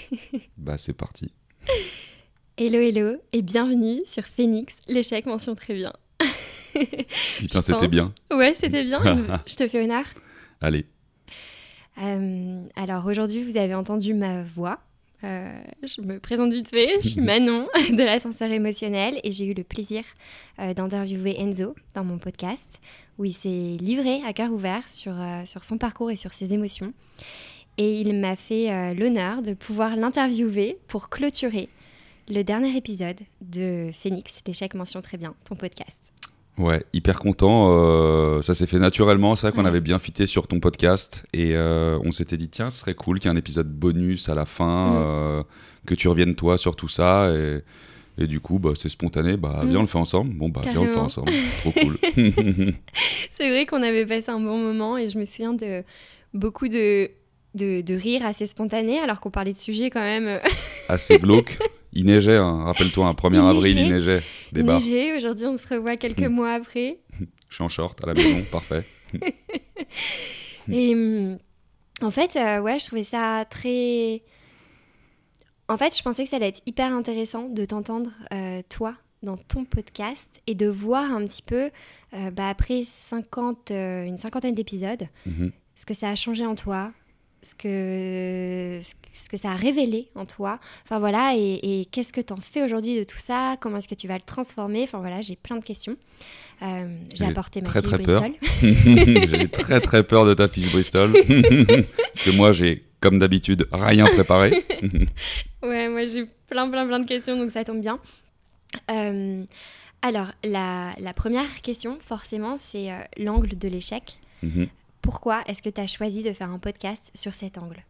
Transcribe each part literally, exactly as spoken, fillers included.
Bah c'est parti. Hello, hello et bienvenue sur Phoenix, l'échec mention très bien. Putain, c'était bien. Ouais, c'était bien, je te fais honneur. Allez. Euh, alors aujourd'hui, vous avez entendu ma voix. Euh, je me présente vite fait, je suis Manon de l'ascenseur émotionnel et j'ai eu le plaisir euh, d'interviewer Enzo dans mon podcast où il s'est livré à cœur ouvert sur, euh, sur son parcours et sur ses émotions. Et il m'a fait euh, l'honneur de pouvoir l'interviewer pour clôturer le dernier épisode de Phoenix, l'échec mention très bien, ton podcast. Ouais, hyper content. Euh, ça s'est fait naturellement. C'est vrai qu'on Ouais. avait bien fité sur ton podcast et euh, on s'était dit tiens, ce serait cool qu'il y ait un épisode bonus à la fin, Mmh. euh, que tu reviennes toi sur tout ça et, et du coup, bah, c'est spontané. Bah, viens, Mmh. on le fait ensemble. Bon, bah, viens, on le fait Carrément. ensemble. Trop cool. C'est vrai qu'on avait passé un bon moment et je me souviens de beaucoup de, de, de rires assez spontanés alors qu'on parlait de sujets quand même. euh, Assez glauque. Il neigeait, hein. Rappelle-toi, un premier Il avril, il neigeait. neigeait. Des bars. neigés. Aujourd'hui, on se revoit quelques Mmh. mois après. Je suis en short à la maison, parfait. Et hum, en fait, euh, ouais, je trouvais ça très... En fait, je pensais que ça allait être hyper intéressant de t'entendre, euh, toi, dans ton podcast et de voir un petit peu, euh, bah, après cinquante, euh, une cinquantaine d'épisodes, Mhm. ce que ça a changé en toi, ce que, ce que ça a révélé en toi. Enfin voilà, et, et qu'est-ce que tu en fais aujourd'hui de tout ça? Comment est-ce que tu vas le transformer? Enfin voilà, j'ai plein de questions. Euh, j'ai J'ai apporté ma très, fiche très peur. Bristol. J'avais très très peur de ta fiche Bristol. Parce que moi, j'ai, comme d'habitude, rien préparé. Ouais, moi j'ai plein plein plein de questions, donc ça tombe bien. Euh, alors, la, la première question, forcément, c'est euh, l'angle de l'échec. Mhm. Pourquoi est-ce que tu as choisi de faire un podcast sur cet angle?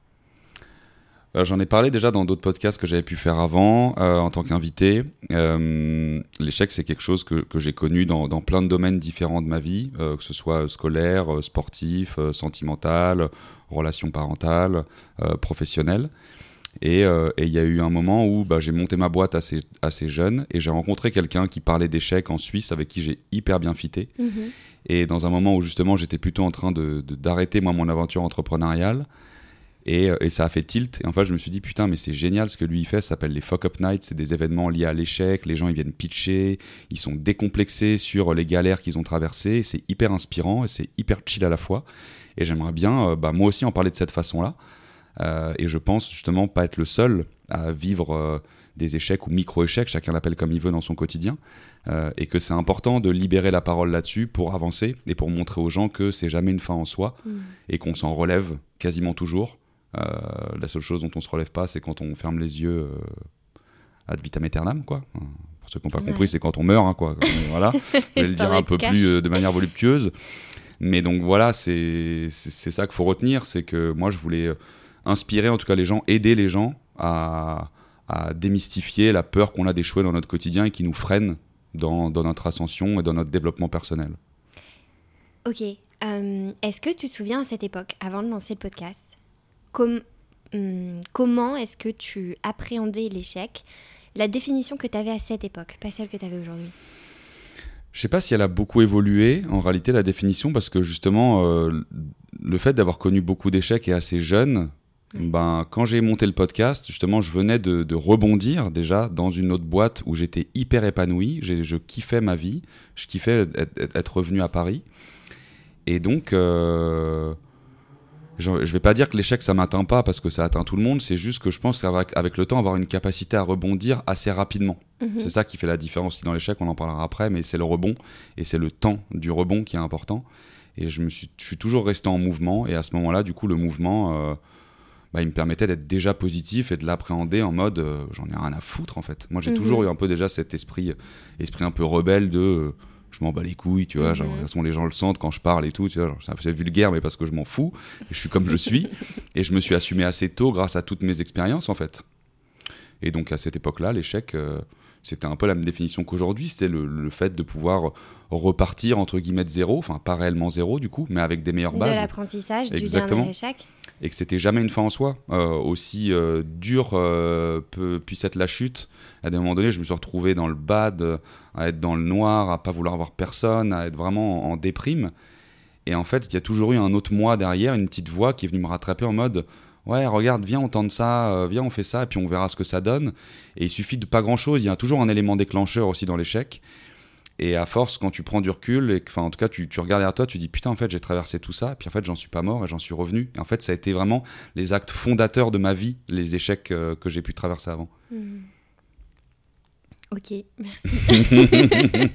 Euh, j'en ai parlé déjà dans d'autres podcasts que j'avais pu faire avant, euh, en tant qu'invité. Euh, l'échec, c'est quelque chose que, que j'ai connu dans, dans plein de domaines différents de ma vie, euh, que ce soit scolaire, euh, sportif, euh, sentimental, relations parentales, euh, professionnelles. Et euh, et il y a eu un moment où bah, j'ai monté ma boîte assez, assez jeune et j'ai rencontré quelqu'un qui parlait d'échecs en Suisse avec qui j'ai hyper bien fité. Mhm. Et dans un moment où justement j'étais plutôt en train de, de- d'arrêter moi mon aventure entrepreneuriale et, euh, et ça a fait tilt et en fait je me suis dit putain mais c'est génial ce que lui il fait, ça s'appelle les Fuck Up Nights, c'est des événements liés à l'échec, les gens ils viennent pitcher, ils sont décomplexés sur les galères qu'ils ont traversées, c'est hyper inspirant et c'est hyper chill à la fois et j'aimerais bien euh, bah, moi aussi en parler de cette façon là. Euh, et je pense justement pas être le seul à vivre euh, des échecs ou micro-échecs, chacun l'appelle comme il veut dans son quotidien, euh, et que c'est important de libérer la parole là-dessus pour avancer et pour montrer aux gens que c'est jamais une fin en soi Mhm. et qu'on s'en relève quasiment toujours. Euh, la seule chose dont on se relève pas, c'est quand on ferme les yeux euh, ad vitam aeternam, quoi. Pour ceux qui n'ont pas Ouais. compris, c'est quand on meurt, hein, quoi. Voilà. Je vais le C'est dire un un peu cache. plus euh, de manière voluptueuse. Mais donc voilà, c'est, c'est, c'est ça qu'il faut retenir, c'est que moi je voulais euh, inspirer en tout cas les gens, aider les gens à, à démystifier la peur qu'on a d'échouer dans notre quotidien et qui nous freine dans, dans notre ascension et dans notre développement personnel. Ok. Euh, est-ce que tu te souviens à cette époque, avant de lancer le podcast, com- hum, comment est-ce que tu appréhendais l'échec? La définition que tu avais à cette époque, pas celle que tu avais aujourd'hui. Je sais pas si elle a beaucoup évolué en réalité la définition parce que justement euh, le fait d'avoir connu beaucoup d'échecs et assez jeune, Ouais. ben, quand j'ai monté le podcast, justement je venais de, de rebondir déjà dans une autre boîte où j'étais hyper épanoui, j'ai, je kiffais ma vie, je kiffais être, être revenu à Paris et donc euh, je, je vais pas dire que l'échec ça m'atteint pas parce que ça atteint tout le monde, c'est juste que je pense qu'avec avec le temps avoir une capacité à rebondir assez rapidement. Mhm. C'est ça qui fait la différence aussi dans l'échec, on en parlera après, mais c'est le rebond et c'est le temps du rebond qui est important. Et je, me suis, je suis toujours resté en mouvement et à ce moment-là, du coup, le mouvement, euh, bah, il me permettait d'être déjà positif et de l'appréhender en mode euh, j'en ai rien à foutre en fait. Moi, j'ai Mhm. toujours eu un peu déjà cet esprit, esprit un peu rebelle de euh, je m'en bats les couilles, tu vois. Mhm. Genre, de toute façon, les gens le sentent quand je parle et tout, tu vois. Genre, c'est un peu vulgaire, mais parce que je m'en fous. Et je suis comme je suis. Et je me suis assumé assez tôt grâce à toutes mes expériences en fait. Et donc à cette époque-là, l'échec. Euh, C'était un peu la même définition qu'aujourd'hui, c'était le, le fait de pouvoir repartir entre guillemets de zéro, enfin pas réellement zéro du coup, mais avec des meilleures De bases, l'apprentissage, du Exactement. dernier échec. et que c'était jamais une fin en soi. Euh, aussi euh, dur euh, peut, puisse être la chute, à des moments donnés, je me suis retrouvé dans le bad, à être dans le noir, à pas vouloir voir personne, à être vraiment en, en déprime. Et en fait, il y a toujours eu un autre moi derrière, une petite voix qui est venue me rattraper en mode ouais, regarde, viens, on tente ça, euh, viens, on fait ça, et puis on verra ce que ça donne. Et il suffit de pas grand-chose. Il y a toujours un élément déclencheur aussi dans l'échec. Et à force, quand tu prends du recul, et enfin, en tout cas, tu, tu regardes derrière toi, tu dis putain, en fait, j'ai traversé tout ça, et puis en fait, j'en suis pas mort et j'en suis revenu. Et en fait, ça a été vraiment les actes fondateurs de ma vie, les échecs euh, que j'ai pu traverser avant. Mmh. Ok, merci.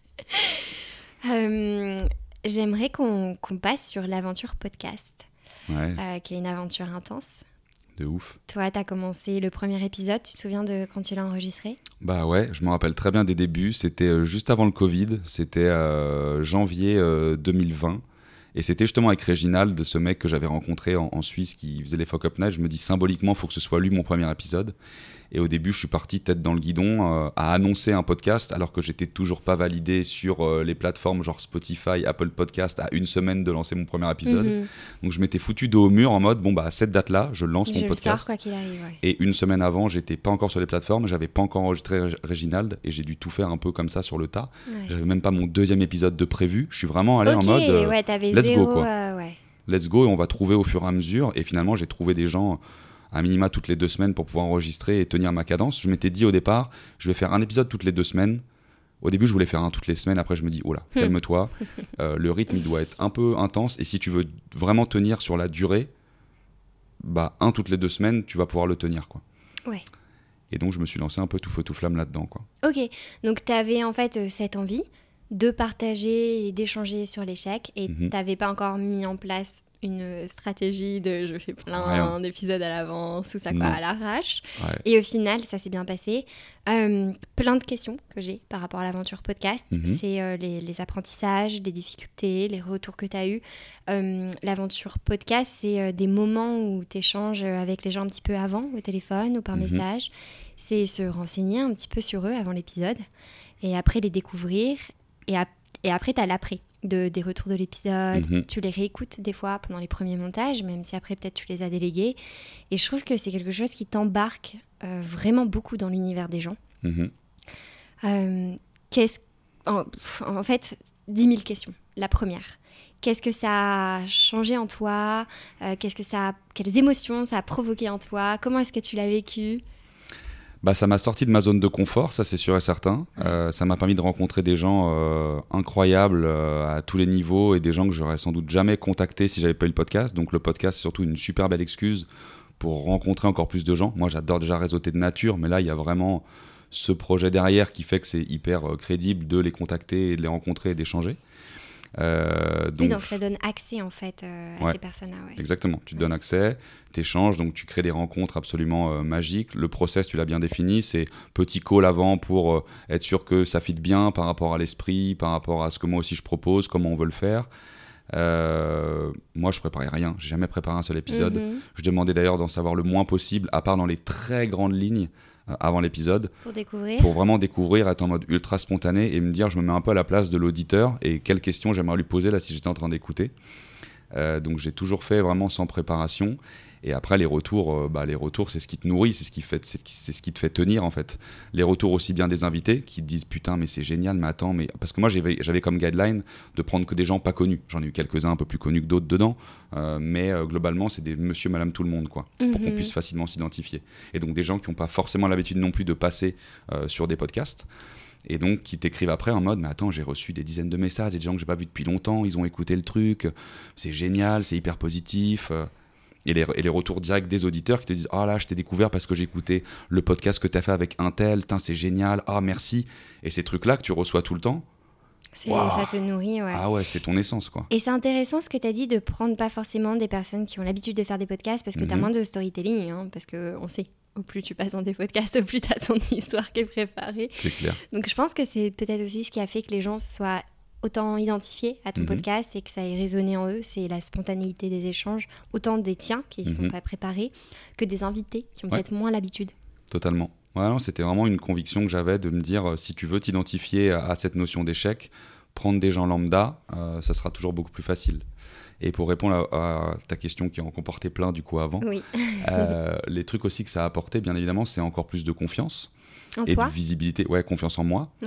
euh, j'aimerais qu'on, qu'on passe sur l'aventure podcast, Ouais. euh, qui est une aventure intense. De ouf. Toi, tu as commencé le premier épisode, tu te souviens de quand tu l'as enregistré ? Bah ouais, je me rappelle très bien des débuts. C'était euh, juste avant le Covid, c'était euh, janvier euh, deux mille vingt. Et c'était justement avec Réginald, ce mec que j'avais rencontré en, en Suisse qui faisait les Fuck Up Night. Je me dis symboliquement, il faut que ce soit lui mon premier épisode. Et au début, je suis parti tête dans le guidon euh, à annoncer un podcast alors que j'étais toujours pas validé sur euh, les plateformes genre Spotify, Apple Podcast à une semaine de lancer mon premier épisode. Mm-hmm. Donc je m'étais foutu dos au mur en mode bon bah à cette date-là, je lance je mon podcast. Je le sors quoi qu'il arrive. Ouais. Et une semaine avant, j'étais pas encore sur les plateformes, j'avais pas encore enregistré Réginald et j'ai dû tout faire un peu comme ça sur le tas. Ouais. J'avais même pas mon deuxième épisode de prévu. Je suis vraiment allé okay, en mode euh, ouais, t'avais let's zéro, go quoi. Euh, ouais. Let's go et on va trouver au fur et à mesure. Et finalement, j'ai trouvé des gens à minima toutes les deux semaines pour pouvoir enregistrer et tenir ma cadence. Je m'étais dit au départ, je vais faire un épisode toutes les deux semaines. Au début, je voulais faire un toutes les semaines. Après, je me dis, oh là, calme-toi. euh, le rythme, il doit être un peu intense. Et si tu veux vraiment tenir sur la durée, bah, un toutes les deux semaines, tu vas pouvoir le tenir, quoi. Ouais. Et donc, je me suis lancé un peu tout feu, tout flamme là-dedans, quoi. Ok. Donc, tu avais en fait euh, cette envie de partager et d'échanger sur l'échec. Et mm-hmm. tu n'avais pas encore mis en place une stratégie de je fais plein Rien. d'épisodes à l'avance ou ça quoi, à l'arrache. Ouais. Et au final, ça s'est bien passé. Euh, plein de questions que j'ai par rapport à l'aventure podcast. Mm-hmm. C'est euh, les, les apprentissages, les difficultés, les retours que tu as eus. Euh, l'aventure podcast, c'est euh, des moments où tu échanges avec les gens un petit peu avant, au téléphone ou par mm-hmm. message. C'est se renseigner un petit peu sur eux avant l'épisode et après les découvrir. Et, ap- et après, tu as l'après. De, des retours de l'épisode, mm-hmm. tu les réécoutes des fois pendant les premiers montages, même si après peut-être tu les as délégués. Et je trouve que c'est quelque chose qui t'embarque euh, vraiment beaucoup dans l'univers des gens. Mm-hmm. Euh, qu'est-ce, en, en fait, dix mille questions. La première, qu'est-ce que ça a changé en toi ? euh, qu'est-ce que ça a, quelles émotions ça a provoqué en toi ? Comment est-ce que tu l'as vécu ? Bah, ça m'a sorti de ma zone de confort, ça c'est sûr et certain. Ouais. Euh, ça m'a permis de rencontrer des gens euh, incroyables euh, à tous les niveaux et des gens que j'aurais sans doute jamais contactés si j'avais pas eu le podcast. Donc le podcast c'est surtout une super belle excuse pour rencontrer encore plus de gens. Moi j'adore déjà réseauter de nature, mais là il y a vraiment ce projet derrière qui fait que c'est hyper euh, crédible de les contacter, et de les rencontrer et d'échanger. Euh, donc, oui, donc ça donne accès en fait euh, à ouais, ces personnes-là. Ouais. Exactement, tu te donnes accès, tu échanges, donc tu crées des rencontres absolument euh, magiques. Le process, tu l'as bien défini, c'est petit call avant pour euh, être sûr que ça fit bien par rapport à l'esprit, par rapport à ce que moi aussi je propose, comment on veut le faire. Euh, moi, je préparais rien, j'ai jamais préparé un seul épisode. Mm-hmm. Je demandais d'ailleurs d'en savoir le moins possible, à part dans les très grandes lignes. Avant l'épisode, pour découvrir, pour vraiment découvrir, être en mode ultra spontané et me dire je me mets un peu à la place de l'auditeur et quelles questions j'aimerais lui poser là si j'étais en train d'écouter. Euh, donc j'ai toujours fait vraiment sans préparation. Et après les retours, euh, bah, les retours c'est ce qui te nourrit, c'est ce qui fait, c'est, c'est ce qui te fait tenir en fait. Les retours aussi bien des invités qui te disent putain mais c'est génial, mais attends, mais parce que moi j'avais, j'avais comme guideline de prendre que des gens pas connus. J'en ai eu quelques-uns un peu plus connus que d'autres dedans, euh, mais euh, globalement c'est des monsieur, madame, tout le monde quoi, mm-hmm. pour qu'on puisse facilement s'identifier. Et donc des gens qui n'ont pas forcément l'habitude non plus de passer euh, sur des podcasts. Et donc qui t'écrivent après en mode mais attends, j'ai reçu des dizaines de messages, des gens que j'ai pas vus depuis longtemps, ils ont écouté le truc, c'est génial, c'est hyper positif. Et les, et les retours directs des auditeurs qui te disent « Ah oh là, je t'ai découvert parce que j'ai écouté le podcast que t'as fait avec un tel, c'est génial, ah merci ». Et ces trucs-là que tu reçois tout le temps, c'est, wow. ça te nourrit, ouais. Ah ouais, c'est ton essence, quoi. Et c'est intéressant ce que t'as dit de prendre pas forcément des personnes qui ont l'habitude de faire des podcasts parce que mm-hmm. t'as moins de storytelling, hein, parce qu'on sait, au plus tu passes dans des podcasts, au plus t'as ton histoire qui est préparée. C'est clair. Donc je pense que c'est peut-être aussi ce qui a fait que les gens soient autant identifiés à ton mm-hmm. podcast et que ça ait résonné en eux, c'est la spontanéité des échanges, autant des tiens qui ne mm-hmm. sont pas préparés que des invités qui ont ouais. peut-être moins l'habitude. Totalement. Ouais, non, c'était vraiment une conviction que j'avais de me dire, euh, si tu veux t'identifier à, à cette notion d'échec, prendre des gens lambda, euh, ça sera toujours beaucoup plus facile. Et pour répondre à, à ta question qui en comportait plein du coup avant, oui. euh, les trucs aussi que ça a apporté, bien évidemment, c'est encore plus de confiance en et toi de visibilité. Ouais, confiance en moi. Okay.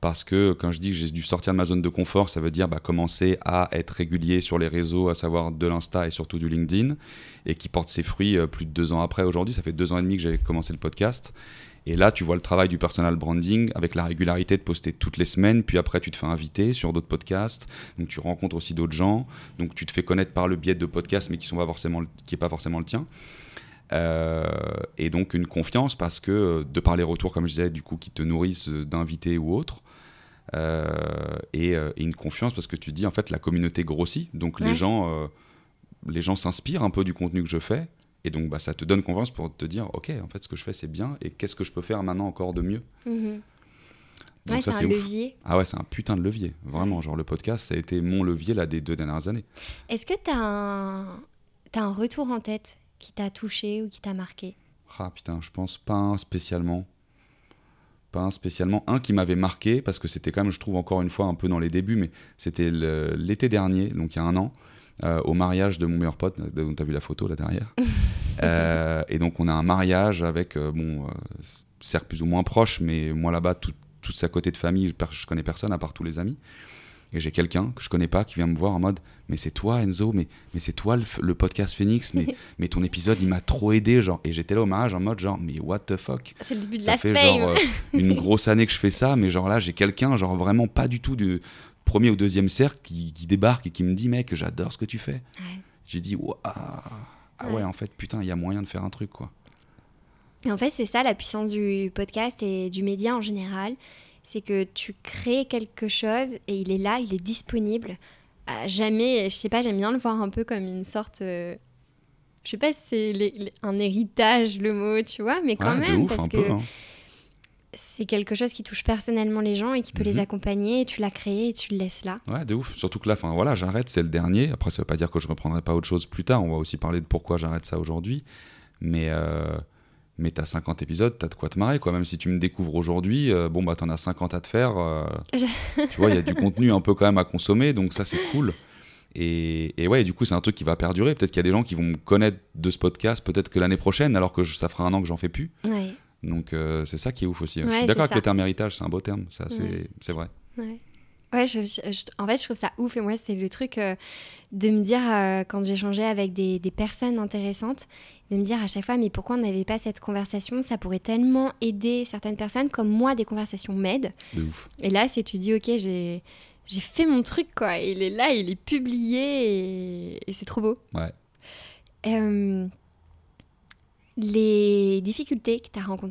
Parce que quand je dis que j'ai dû sortir de ma zone de confort, ça veut dire bah, commencer à être régulier sur les réseaux, à savoir de l'Insta et surtout du LinkedIn, et qui porte ses fruits euh, plus de deux ans après. Aujourd'hui, ça fait deux ans et demi que j'ai commencé le podcast. Et là, tu vois le travail du personal branding avec la régularité de poster toutes les semaines, puis après, tu te fais inviter sur d'autres podcasts, donc tu rencontres aussi d'autres gens, donc tu te fais connaître par le biais de podcasts, mais qui sont pas forcément, qui n'est pas forcément le tien. Euh, et donc une confiance parce que, de par les retours, comme je disais, du coup, qui te nourrissent d'invités ou autres, euh, et, euh, et une confiance parce que tu te dis, en fait, la communauté grossit, donc ouais. les gens, euh, les gens s'inspirent un peu du contenu que je fais. Et donc, bah, ça te donne confiance pour te dire, OK, en fait, ce que je fais, c'est bien. Et qu'est-ce que je peux faire maintenant encore de mieux ? Mmh. Donc ouais, ça, c'est, c'est un ouf. levier. Ah ouais, c'est un putain de levier. Vraiment, genre le podcast, ça a été mon levier là, des deux dernières années. Est-ce que tu as un... t'as un retour en tête qui t'a touché ou qui t'a marqué ? Ah putain, je pense pas un spécialement. Pas un spécialement. Un qui m'avait marqué, parce que c'était quand même, je trouve, encore une fois, un peu dans les débuts, mais c'était le... l'été dernier, donc il y a un an. Euh, au mariage de mon meilleur pote, dont tu as vu la photo là derrière. euh, et donc on a un mariage avec, euh, bon, euh, certes plus ou moins proche, mais moi là-bas, tout, tout sa côté de famille, je connais personne à part tous les amis. Et j'ai quelqu'un que je connais pas qui vient me voir en mode « Mais c'est toi Enzo, mais, mais c'est toi le, le podcast Phoenix, mais, mais ton épisode il m'a trop aidé. » genre. Et j'étais là au mariage en mode genre « Mais what the fuck ?» C'est le début de ça la fait fame. genre euh, une grosse année que je fais ça, mais genre là j'ai quelqu'un, genre vraiment pas du tout du premier ou deuxième cercle qui, qui débarque et qui me dit « Mec, j'adore ce que tu fais. Ouais. » J'ai dit « Waouh, ah ouais. ouais, en fait, putain, il y a moyen de faire un truc, quoi. » Et en fait, c'est ça la puissance du podcast et du média en général. C'est que tu crées quelque chose et il est là, il est disponible. À jamais, je sais pas, j'aime bien le voir un peu comme une sorte... Euh, je sais pas si c'est les, les, un héritage, le mot, tu vois, mais quand ouais, même, ouf, parce un que... peu, hein. C'est quelque chose qui touche personnellement les gens et qui peut mm-hmm. les accompagner, et tu l'as créé et tu le laisses là. Ouais, de ouf. Surtout que là, enfin voilà, j'arrête, c'est le dernier. Après, ça veut pas dire que je reprendrai pas autre chose plus tard. On va aussi parler de pourquoi j'arrête ça aujourd'hui. Mais, euh, mais t'as cinquante épisodes, t'as de quoi te marrer, quoi. Même si tu me découvres aujourd'hui, euh, bon, bah t'en as cinquante à te faire. Euh, tu vois, il y a du contenu un peu quand même à consommer, donc ça, c'est cool. Et, et ouais, et du coup, c'est un truc qui va perdurer. Peut-être qu'il y a des gens qui vont me connaître de ce podcast, peut-être que l'année prochaine, alors que je, ça fera un an que j'en fais plus. Ouais. Donc euh, c'est ça qui est ouf aussi. Ouais, je suis d'accord avec ça. le terme héritage, c'est un beau terme, ça, c'est, ouais. c'est vrai. Ouais, ouais je, je, en fait je trouve ça ouf et moi c'est le truc euh, de me dire euh, quand j'échangeais avec des, des personnes intéressantes, de me dire à chaque fois mais pourquoi on n'avait pas cette conversation, ça pourrait tellement aider certaines personnes comme moi, des conversations m'aident. De ouf. Et là c'est tu dis ok j'ai, j'ai fait mon truc quoi, il est là, il est publié et, et c'est trop beau. Ouais. Euh, Les difficultés que tu as rencontrées ?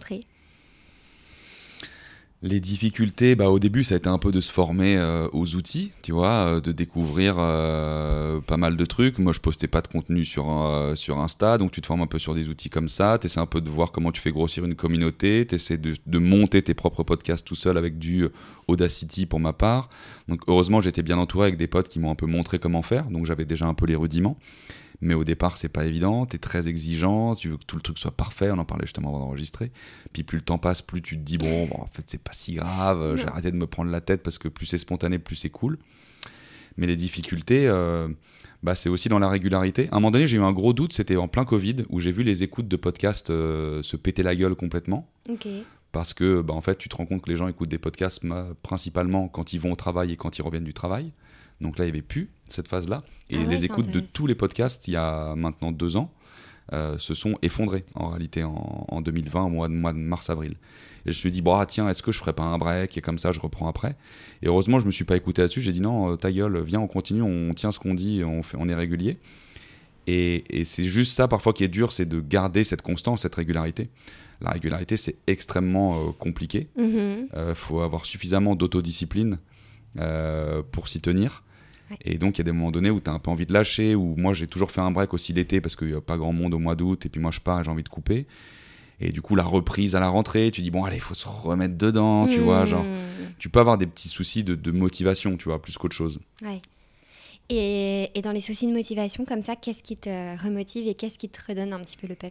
Les difficultés, bah, au début, ça a été un peu de se former euh, aux outils, tu vois, euh, de découvrir euh, pas mal de trucs. Moi, je postais pas de contenu sur, euh, sur Insta, donc tu te formes un peu sur des outils comme ça. Tu essaies un peu de voir comment tu fais grossir une communauté. Tu essaies de, de monter tes propres podcasts tout seul avec du Audacity pour ma part. Donc, heureusement, j'étais bien entouré avec des potes qui m'ont un peu montré comment faire, donc j'avais déjà un peu les rudiments. Mais au départ, c'est pas évident, t'es très exigeant, tu veux que tout le truc soit parfait, on en parlait justement avant d'enregistrer. Puis plus le temps passe, plus tu te dis, bon, bon en fait, c'est pas si grave, j'ai arrêté de me prendre la tête parce que plus c'est spontané, plus c'est cool. Mais les difficultés, euh, bah, c'est aussi dans la régularité. À un moment donné, j'ai eu un gros doute, c'était en plein Covid, où j'ai vu les écoutes de podcasts euh, se péter la gueule complètement. Ok. Parce que, bah, en fait, tu te rends compte que les gens écoutent des podcasts bah, principalement quand ils vont au travail et quand ils reviennent du travail. Donc là, il n'y avait plus cette phase-là. Et ah ouais, les écoutes de tous les podcasts, il y a maintenant deux ans, euh, se sont effondrées en réalité en, en deux mille vingt, au mois de, mois de mars-avril. Et je me suis dit, bon, ah, tiens, est-ce que je ne ferais pas un break ? Et comme ça, je reprends après. Et heureusement, je ne me suis pas écouté là-dessus. J'ai dit, non, ta gueule, viens, on continue, on tient ce qu'on dit, on, fait, on est régulier. Et, et c'est juste ça, parfois, qui est dur, c'est de garder cette constance, cette régularité. La régularité, c'est extrêmement euh, compliqué. Il mm-hmm. euh, faut avoir suffisamment d'autodiscipline euh, pour s'y tenir. Ouais. Et donc, il y a des moments donnés où tu as un peu envie de lâcher, où moi, j'ai toujours fait un break aussi l'été parce qu'il n'y a pas grand monde au mois d'août, et puis moi, je pars et j'ai envie de couper. Et du coup, la reprise à la rentrée, tu dis, bon, allez, il faut se remettre dedans, mmh. tu vois, genre, tu peux avoir des petits soucis de, de motivation, tu vois, plus qu'autre chose. Ouais. Et, et dans les soucis de motivation, comme ça, qu'est-ce qui te remotive et qu'est-ce qui te redonne un petit peu le peps ?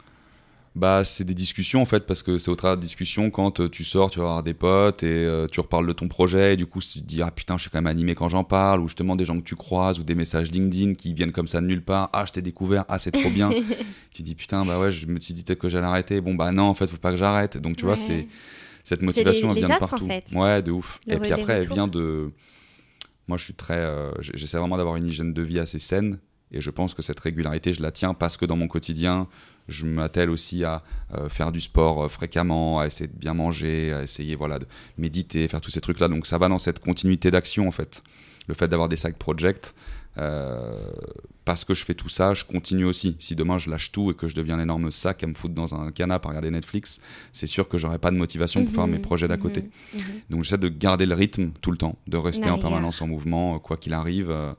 Bah, c'est des discussions en fait, parce que c'est au travers de discussions quand euh, tu sors, tu vas avoir des potes et euh, tu reparles de ton projet, et du coup tu te dis ah putain je suis quand même animé quand j'en parle, ou justement des gens que tu croises, ou des messages LinkedIn qui viennent comme ça de nulle part, ah je t'ai découvert, ah c'est trop bien. Tu dis putain bah ouais je me suis dit peut-être que j'allais arrêter, bon bah non en fait faut pas que j'arrête, donc tu ouais. vois c'est, cette motivation, les, elle vient les de autres, partout. En fait. Ouais, de ouf. Le Et puis après, elle retour. vient de... Moi, je suis très... Euh, j'essaie vraiment d'avoir une hygiène de vie assez saine. Et je pense que cette régularité, je la tiens parce que dans mon quotidien, je m'attelle aussi à euh, faire du sport euh, fréquemment, à essayer de bien manger, à essayer voilà, de méditer, faire tous ces trucs-là. Donc ça va dans cette continuité d'action, en fait. Le fait d'avoir des side projects, euh, parce que je fais tout ça, je continue aussi. Si demain je lâche tout et que je deviens un énorme sac à me foutre dans un canapé à regarder Netflix, c'est sûr que j'aurai pas de motivation pour mmh, faire mes projets d'à côté. Mmh, mmh. Donc j'essaie de garder le rythme tout le temps, de rester La en rigueur. permanence en mouvement, quoi qu'il arrive. Euh,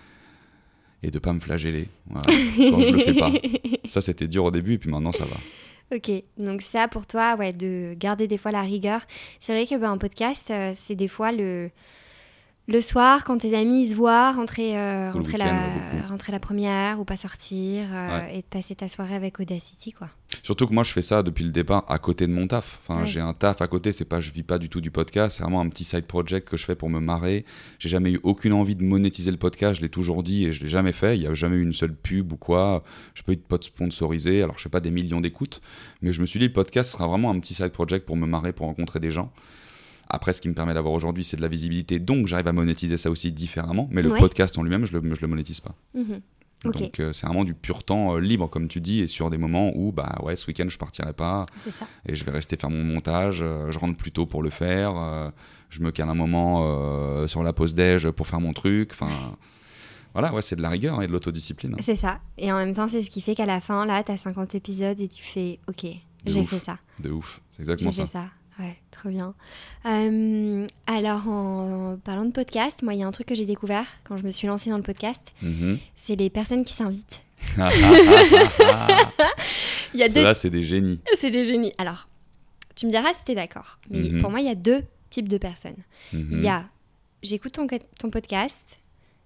et de pas me flageller voilà, quand je le fais pas. Ça, c'était dur au début, et puis maintenant, ça va. Ok, donc ça pour toi, ouais, de garder des fois la rigueur. C'est vrai que ben, un podcast, euh, c'est des fois le, le soir, quand tes amis se voient, rentrer, euh, rentrer, week-end, la, ouais, rentrer la première ou pas sortir, euh, Ouais. et de passer ta soirée avec Audacity, quoi. Surtout que moi, je fais ça depuis le départ à côté de mon taf. Enfin, Ouais. j'ai un taf à côté, c'est pas, je vis pas du tout du podcast, c'est vraiment un petit side project que je fais pour me marrer. J'ai jamais eu aucune envie de monétiser le podcast, je l'ai toujours dit et je l'ai jamais fait. Il y a jamais eu une seule pub ou quoi. Je peux eu de potes sponsorisés, alors je fais pas des millions d'écoutes, mais je me suis dit le podcast sera vraiment un petit side project pour me marrer, pour rencontrer des gens. Après, ce qui me permet d'avoir aujourd'hui, c'est de la visibilité, donc j'arrive à monétiser ça aussi différemment. Mais le Ouais. podcast en lui-même, je le, je le monétise pas. Mmh. Ok, Donc euh, c'est vraiment du pur temps euh, libre, comme tu dis, et sur des moments où, bah ouais, ce week-end, je partirai pas, c'est ça. et je vais rester faire mon montage, euh, je rentre plus tôt pour le faire, euh, je me cale un moment euh, sur la pause déj pour faire mon truc, enfin... Voilà, ouais, c'est de la rigueur et de l'autodiscipline. C'est ça. Et en même temps, c'est ce qui fait qu'à la fin, là, t'as cinquante épisodes et tu fais, ok, j'ai ouf. fait ça. De ouf, c'est exactement J'ai ça. fait ça. Ouais, trop bien. Euh, alors, en parlant de podcast, moi, il y a un truc que j'ai découvert quand je me suis lancée dans le podcast, Mhm. c'est les personnes qui s'invitent. Ah, ah, ah, ah, ah. Il y a deux... Ceux-là, c'est des génies. C'est des génies. Alors, tu me diras si t'es d'accord, mais Mhm. pour moi, il y a deux types de personnes. Mhm. Il y a, j'écoute ton, ton podcast,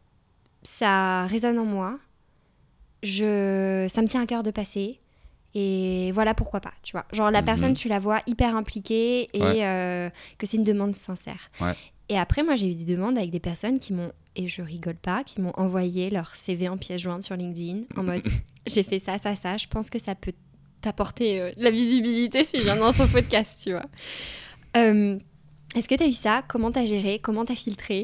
ça résonne en moi, je, ça me tient à cœur de passer, et voilà pourquoi pas, tu vois. Genre la Mhm. personne, tu la vois hyper impliquée et Ouais. euh, que c'est une demande sincère. Ouais. Et après, moi, j'ai eu des demandes avec des personnes qui m'ont, et je rigole pas, qui m'ont envoyé leur C V en pièce jointe sur LinkedIn en mode j'ai fait ça, ça, ça, je pense que ça peut t'apporter euh, de la visibilité si je viens dans ton podcast, tu vois. Euh, est-ce que t'as eu ça? Comment t'as géré? Comment t'as filtré?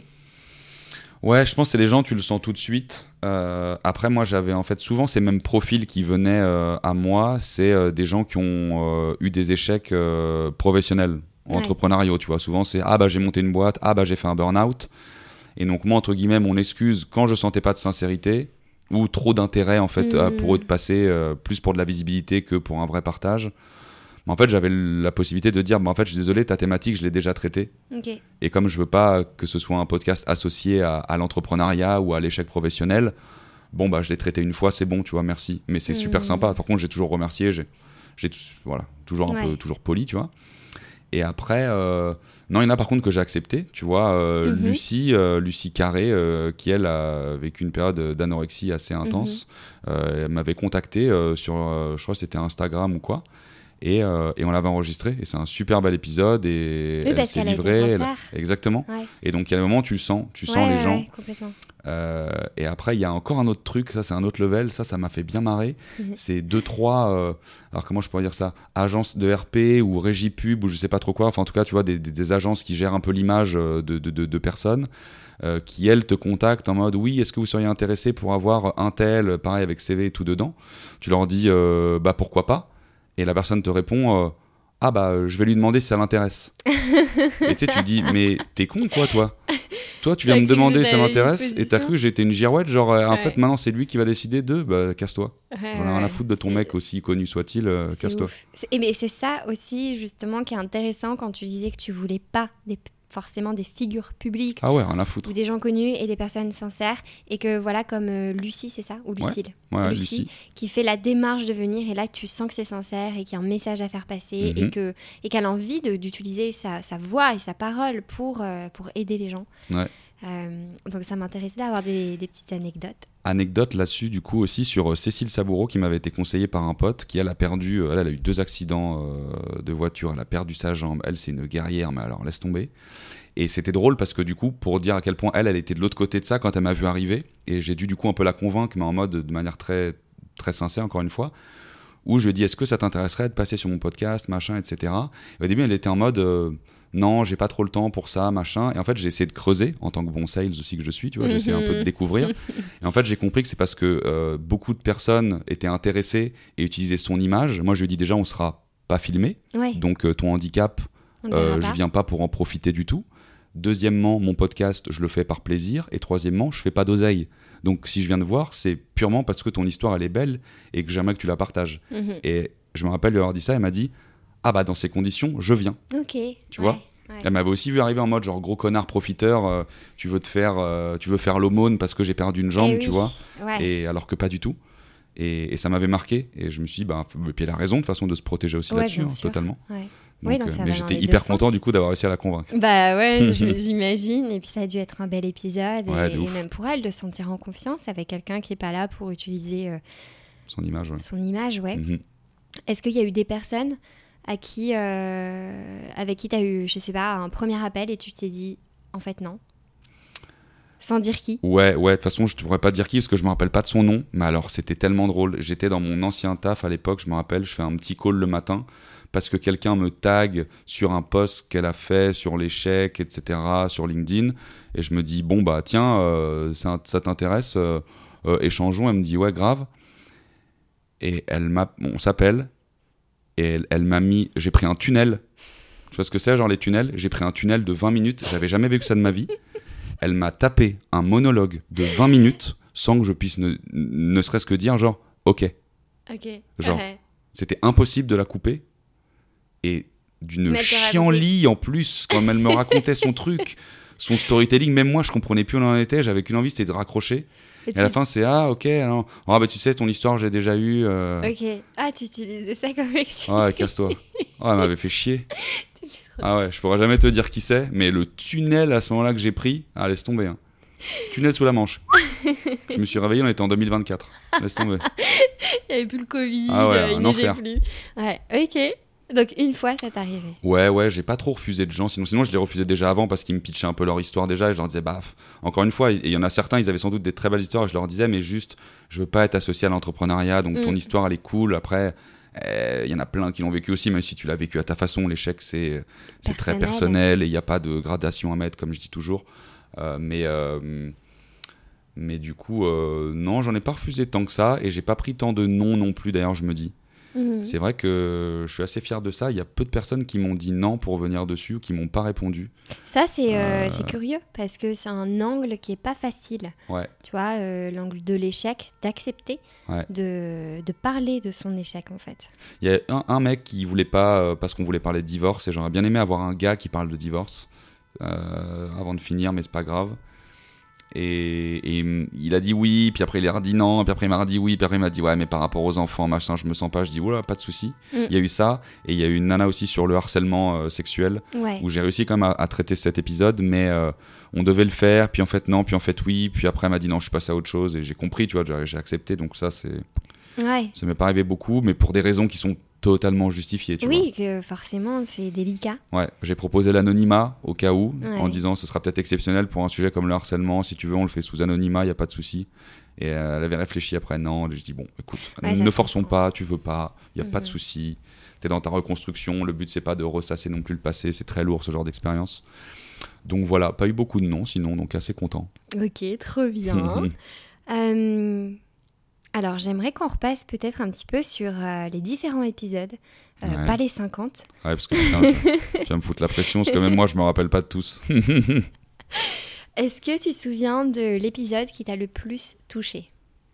Ouais, je pense que c'est des gens, tu le sens tout de suite. Euh, après, moi, j'avais en fait souvent ces mêmes profils qui venaient euh, à moi. C'est euh, des gens qui ont euh, eu des échecs euh, professionnels, Ouais. entrepreneuriaux. Tu vois, souvent, c'est ah bah j'ai monté une boîte, ah bah j'ai fait un burn-out. Et donc, moi, entre guillemets, mon excuse, quand je sentais pas de sincérité ou trop d'intérêt en fait Mmh. euh, pour eux de passer euh, plus pour de la visibilité que pour un vrai partage. Mais en fait, j'avais la possibilité de dire bah, en fait, je suis désolé, ta thématique, je l'ai déjà traitée. Ok. Et comme je veux pas que ce soit un podcast associé à, à l'entrepreneuriat ou à l'échec professionnel, bon bah je l'ai traité une fois, c'est bon, tu vois, merci. Mais c'est Mmh. super sympa. Par contre, j'ai toujours remercié, j'ai, j'ai voilà, toujours un Ouais. peu, toujours poli, tu vois. Et après, euh, non, il y en a par contre que j'ai accepté, tu vois, euh, Mhm. Lucie, euh, Lucie Carré, euh, qui elle a vécu une période d'anorexie assez intense, euh, elle m'avait contacté euh, sur, euh, je crois que c'était Instagram ou quoi. Et, euh, et on l'avait enregistré et c'est un super bel épisode et Oui, elle parce s'est qu'elle a été livrée elle- sincère. exactement. Ouais. Et donc il y a un moment tu le sens, tu sens Ouais, les ouais, gens. ouais, complètement. Euh, et après il y a encore un autre truc, ça c'est un autre level, ça ça m'a fait bien marrer. Mhm. C'est deux trois, euh, alors comment je pourrais dire ça, agences de R P ou régie pub ou je sais pas trop quoi. Enfin en tout cas tu vois des, des, des agences qui gèrent un peu l'image de, de, de, de personnes. Euh, qui elles te contactent en mode oui, est-ce que vous seriez intéressé pour avoir un tel, pareil avec C V et tout dedans. Tu leur dis euh, bah pourquoi pas, et la personne te répond euh, ah bah je vais lui demander si ça l'intéresse. Et tu sais tu dis mais t'es con quoi toi toi tu viens T'as me cru que demander si j'étais ça à m'intéresse et disposition. t'as cru que j'étais une girouette genre euh, en Ouais. fait maintenant c'est lui qui va décider de bah casse-toi, Ouais, j'en ai rien à ouais, foutre de ton c'est- mec aussi connu soit-il, euh, c'est casse-toi. ouf. C'est- Et mais c'est ça aussi justement qui est intéressant quand tu disais que tu voulais pas des, forcément des figures publiques Ah ouais, rien à foutre. ou des gens connus et des personnes sincères et que voilà comme euh, Lucie, c'est ça, ou Lucille, Ouais, Lucie, Lucie. qui fait la démarche de venir et là tu sens que c'est sincère et qu'il y a un message à faire passer Mhm. et que et qu'elle a envie de- d'utiliser sa, sa voix et sa parole pour euh, pour aider les gens. Ouais. Euh, donc ça m'intéressait d'avoir des, des petites anecdotes. Anecdote là-dessus du coup aussi sur euh, Cécile Saboureau qui m'avait été conseillée par un pote qui elle a perdu, euh, elle, elle a eu deux accidents euh, de voiture, elle a perdu sa jambe, elle c'est une guerrière mais alors laisse tomber. Et c'était drôle parce que du coup pour dire à quel point elle elle était de l'autre côté de ça quand elle m'a vu arriver et j'ai dû du coup un peu la convaincre mais en mode de manière très, très sincère encore une fois où je lui ai dit est-ce que ça t'intéresserait de passer sur mon podcast, machin, et cetera. Et au début, elle était en mode euh, non, j'ai pas trop le temps pour ça, machin. Et en fait, j'ai essayé de creuser en tant que bon sales aussi que je suis, tu vois, j'ai essayé un peu de découvrir. Et en fait, j'ai compris que c'est parce que euh, beaucoup de personnes étaient intéressées et utilisaient son image. Moi, je lui ai dit déjà, on sera pas filmé, Ouais. donc euh, ton handicap, euh, je viens pas pour en profiter du tout. Deuxièmement, mon podcast, je le fais par plaisir. Et troisièmement, je fais pas d'oseille. Donc, si je viens te voir, c'est purement parce que ton histoire, elle est belle et que j'aimerais que tu la partages. Mm-hmm. Et je me rappelle lui avoir dit ça, elle m'a dit « Ah bah, dans ces conditions, je viens. » Ok. Tu vois ? Ouais. Elle m'avait aussi vu arriver en mode genre gros connard profiteur, euh, tu veux te faire, euh, tu veux faire l'aumône parce que j'ai perdu une jambe, et tu oui. vois. Ouais. Et alors que pas du tout. Et, et ça m'avait marqué. Et je me suis dit, bah, et puis elle a raison de toute façon de se protéger aussi ouais, là-dessus, hein, sûr. totalement. Ouais. Donc, oui, donc euh, ça mais va j'étais hyper content sens. du coup d'avoir réussi à la convaincre. Bah ouais, je, j'imagine. Et puis ça a dû être un bel épisode. Ouais, et, et même pour elle, de se sentir en confiance avec quelqu'un qui n'est pas là pour utiliser euh, son image. Ouais. Son image, ouais. Mm-hmm. Est-ce qu'il y a eu des personnes à qui, euh, avec qui tu as eu, je sais pas, un premier appel et tu t'es dit, en fait, non? Sans dire qui? Ouais, ouais, de toute façon, je ne pourrais pas dire qui parce que je me rappelle pas de son nom. Mais alors, c'était tellement drôle. J'étais dans mon ancien taf à l'époque, je me rappelle, je fais un petit call le matin parce que quelqu'un me tag sur un post qu'elle a fait sur l'échec, et cetera, sur LinkedIn. Et je me dis, bon, bah tiens, euh, ça, ça t'intéresse euh, euh, échangeons. Elle me dit, ouais, grave. Et elle m'a, on s'appelle. Et elle, elle m'a mis, j'ai pris un tunnel. Tu vois ce que c'est, genre les tunnels? J'ai pris un tunnel de vingt minutes. J'avais jamais vécu ça de ma vie. Elle m'a tapé un monologue de vingt minutes sans que je puisse ne, ne serait-ce que dire genre ok. Ok. Genre, ouais. C'était impossible de la couper. Et d'une chienlit en plus, quand elle me racontait son truc, son storytelling, même moi je comprenais plus où on en était, j'avais qu'une envie, c'était de raccrocher. Et, et à la fin c'est ah ok, alors, ah bah tu sais ton histoire j'ai déjà eu. Euh... Ok. Ah tu utilisais ça comme lecture. Ouais, casse-toi. Oh, elle m'avait fait chier. Ah ouais, je pourrais jamais te dire qui c'est, mais le tunnel à ce moment-là que j'ai pris, ah, laisse tomber. Hein. Tunnel sous la Manche. Je me suis réveillé, on était en deux mille vingt-quatre. Laisse tomber. Il n'y avait plus le Covid, ah ouais, il un enfer. Plus. Ouais, ok. Donc une fois, ça t'est arrivé. Ouais, ouais, j'ai pas trop refusé de gens. Sinon, sinon je les refusais déjà avant parce qu'ils me pitchaient un peu leur histoire déjà et je leur disais, bah, encore une fois, il y en a certains, ils avaient sans doute des très belles histoires et je leur disais, mais juste, je veux pas être associé à l'entrepreneuriat, donc mm. ton histoire, elle est cool. Après. Il eh, y en a plein qui l'ont vécu aussi, même si tu l'as vécu à ta façon. L'échec, c'est, c'est très personnel et il n'y a pas de gradation à mettre, comme je dis toujours. Euh, mais, euh, mais du coup, euh, non, j'en ai pas refusé tant que ça et j'ai pas pris tant de non non plus, d'ailleurs, je me dis. Mmh. C'est vrai que je suis assez fier de ça. Il y a peu de personnes qui m'ont dit non pour revenir dessus ou qui m'ont pas répondu. Ça, c'est, euh, euh... c'est curieux parce que c'est un angle qui est pas facile. Ouais. Tu vois, euh, l'angle de l'échec, d'accepter, ouais. de, de parler de son échec en fait. Il y a un, un mec qui voulait pas, euh, parce qu'on voulait parler de divorce, et j'aurais bien aimé avoir un gars qui parle de divorce euh, avant de finir, mais c'est pas grave. Et, et il a dit oui, puis après il a dit non, puis après il m'a dit oui, puis après il m'a dit ouais, mais par rapport aux enfants, machin, je me sens pas. Je dis oula, pas de souci. Mm. Il y a eu ça, et il y a eu une nana aussi sur le harcèlement euh, sexuel, ouais. où j'ai réussi quand même à, à traiter cet épisode, mais euh, on devait le faire, puis en fait non, puis en fait oui, puis après elle m'a dit non, je suis passé à autre chose, et j'ai compris, tu vois, j'ai, j'ai accepté, donc ça c'est. Ouais. Ça m'est pas arrivé beaucoup, mais pour des raisons qui sont totalement justifiées, tu oui, vois. Oui, que forcément c'est délicat. Ouais, j'ai proposé l'anonymat au cas où, ouais. en disant ce sera peut-être exceptionnel pour un sujet comme le harcèlement, si tu veux on le fait sous anonymat, il y a pas de souci. Et euh, elle avait réfléchi après, non, je dis bon, écoute, ouais, ne forçons comprend. pas, tu veux pas, il y a mm-hmm. pas de souci. T'es dans ta reconstruction, le but c'est pas de ressasser non plus le passé, c'est très lourd ce genre d'expérience. Donc voilà, pas eu beaucoup de non, sinon donc assez content. Ok, trop bien. euh... Alors, j'aimerais qu'on repasse peut-être un petit peu sur euh, les différents épisodes, euh, ouais. pas les cinquante. Ouais, parce que putain, tu vas me foutre la pression, parce que même moi, je me rappelle pas de tous. Est-ce que tu te souviens de l'épisode qui t'a le plus touché ?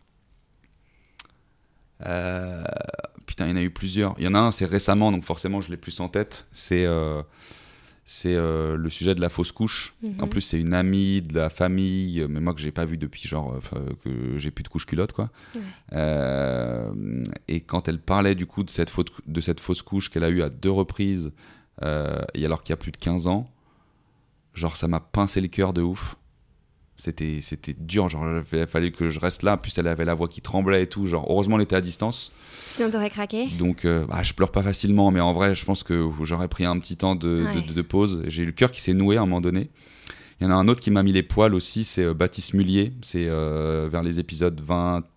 euh, Putain, il y en a eu plusieurs. Il y en a un, c'est récemment, donc forcément, je l'ai plus en tête. C'est... Euh... C'est euh, le sujet de la fausse couche. Mm-hmm. En plus, c'est une amie de la famille, mais moi que j'ai pas vu depuis genre euh, que j'ai plus de couche culotte, quoi. Ouais. Euh, et quand elle parlait du coup de cette, faute, de cette fausse couche qu'elle a eue à deux reprises, euh, et alors qu'il y a plus de quinze ans, genre ça m'a pincé le cœur de ouf. C'était, c'était dur, genre il fallait que je reste là. En plus, elle avait la voix qui tremblait et tout. Genre, heureusement, elle était à distance. Sinon, t'aurais craqué. Donc, euh, bah, je pleure pas facilement, mais en vrai, je pense que j'aurais pris un petit temps de, ouais. de, de, de pause. J'ai eu le cœur qui s'est noué à un moment donné. Il y en a un autre qui m'a mis les poils aussi, c'est euh, Baptiste Mullier. C'est euh, vers les épisodes vingt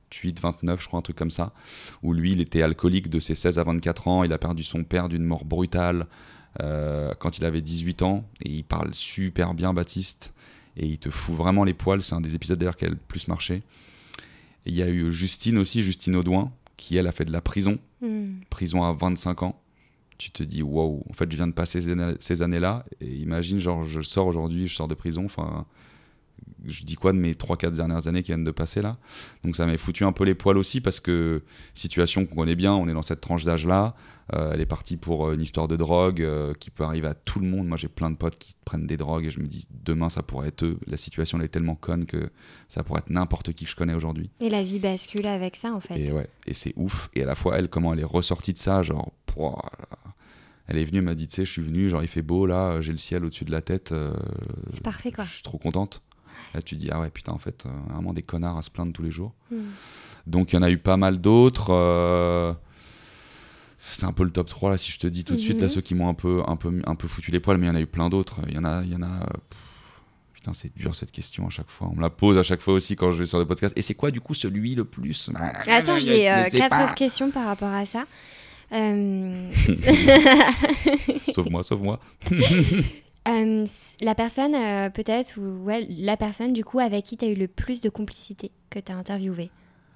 vingt-huit, vingt-neuf, je crois, un truc comme ça, où lui, il était alcoolique de ses seize à vingt-quatre ans, il a perdu son père d'une mort brutale euh, quand il avait dix-huit ans, et il parle super bien, Baptiste, et il te fout vraiment les poils, c'est un des épisodes d'ailleurs qui a le plus marché. Et il y a eu Justine aussi, Justine Audouin, qui elle a fait de la prison, mmh. prison à vingt-cinq ans. Tu te dis, waouh, en fait, je viens de passer ces, années, ces années-là, et imagine, genre, je sors aujourd'hui, je sors de prison, enfin, je dis quoi de mes trois quatre dernières années qui viennent de passer là. Donc ça m'a foutu un peu les poils aussi, parce que, situation qu'on connaît bien, on est dans cette tranche d'âge-là, euh, elle est partie pour une histoire de drogue euh, qui peut arriver à tout le monde. Moi, j'ai plein de potes qui prennent des drogues, et je me dis, demain, ça pourrait être eux. La situation, elle est tellement conne que ça pourrait être n'importe qui que je connais aujourd'hui. Et la vie bascule avec ça, en fait. Et ouais, et c'est ouf. Et à la fois, elle, comment elle est ressortie de ça, genre... Pouah, elle est venue, elle m'a dit, tu sais, je suis venue, genre il fait beau là, j'ai le ciel au-dessus de la tête. Euh, c'est parfait quoi. Je suis trop contente. Là tu dis, ah ouais, putain, en fait, euh, vraiment des connards à se plaindre tous les jours. Mm. Donc il y en a eu pas mal d'autres. Euh, c'est un peu le top trois là, si je te dis tout de mm-hmm. suite, à ceux qui m'ont un peu, un, peu, un peu foutu les poils, mais il y en a eu plein d'autres. Il y en a. Il y en a pff, putain, c'est dur cette question à chaque fois. On me la pose à chaque fois aussi quand je vais sur le podcast. Et c'est quoi du coup celui le plus ? Attends, j'ai euh, quatre autres questions par rapport à ça. Euh... sauve-moi, sauve-moi. euh, la personne, euh, peut-être, ou ouais, la personne du coup avec qui tu as eu le plus de complicité que tu as interviewé.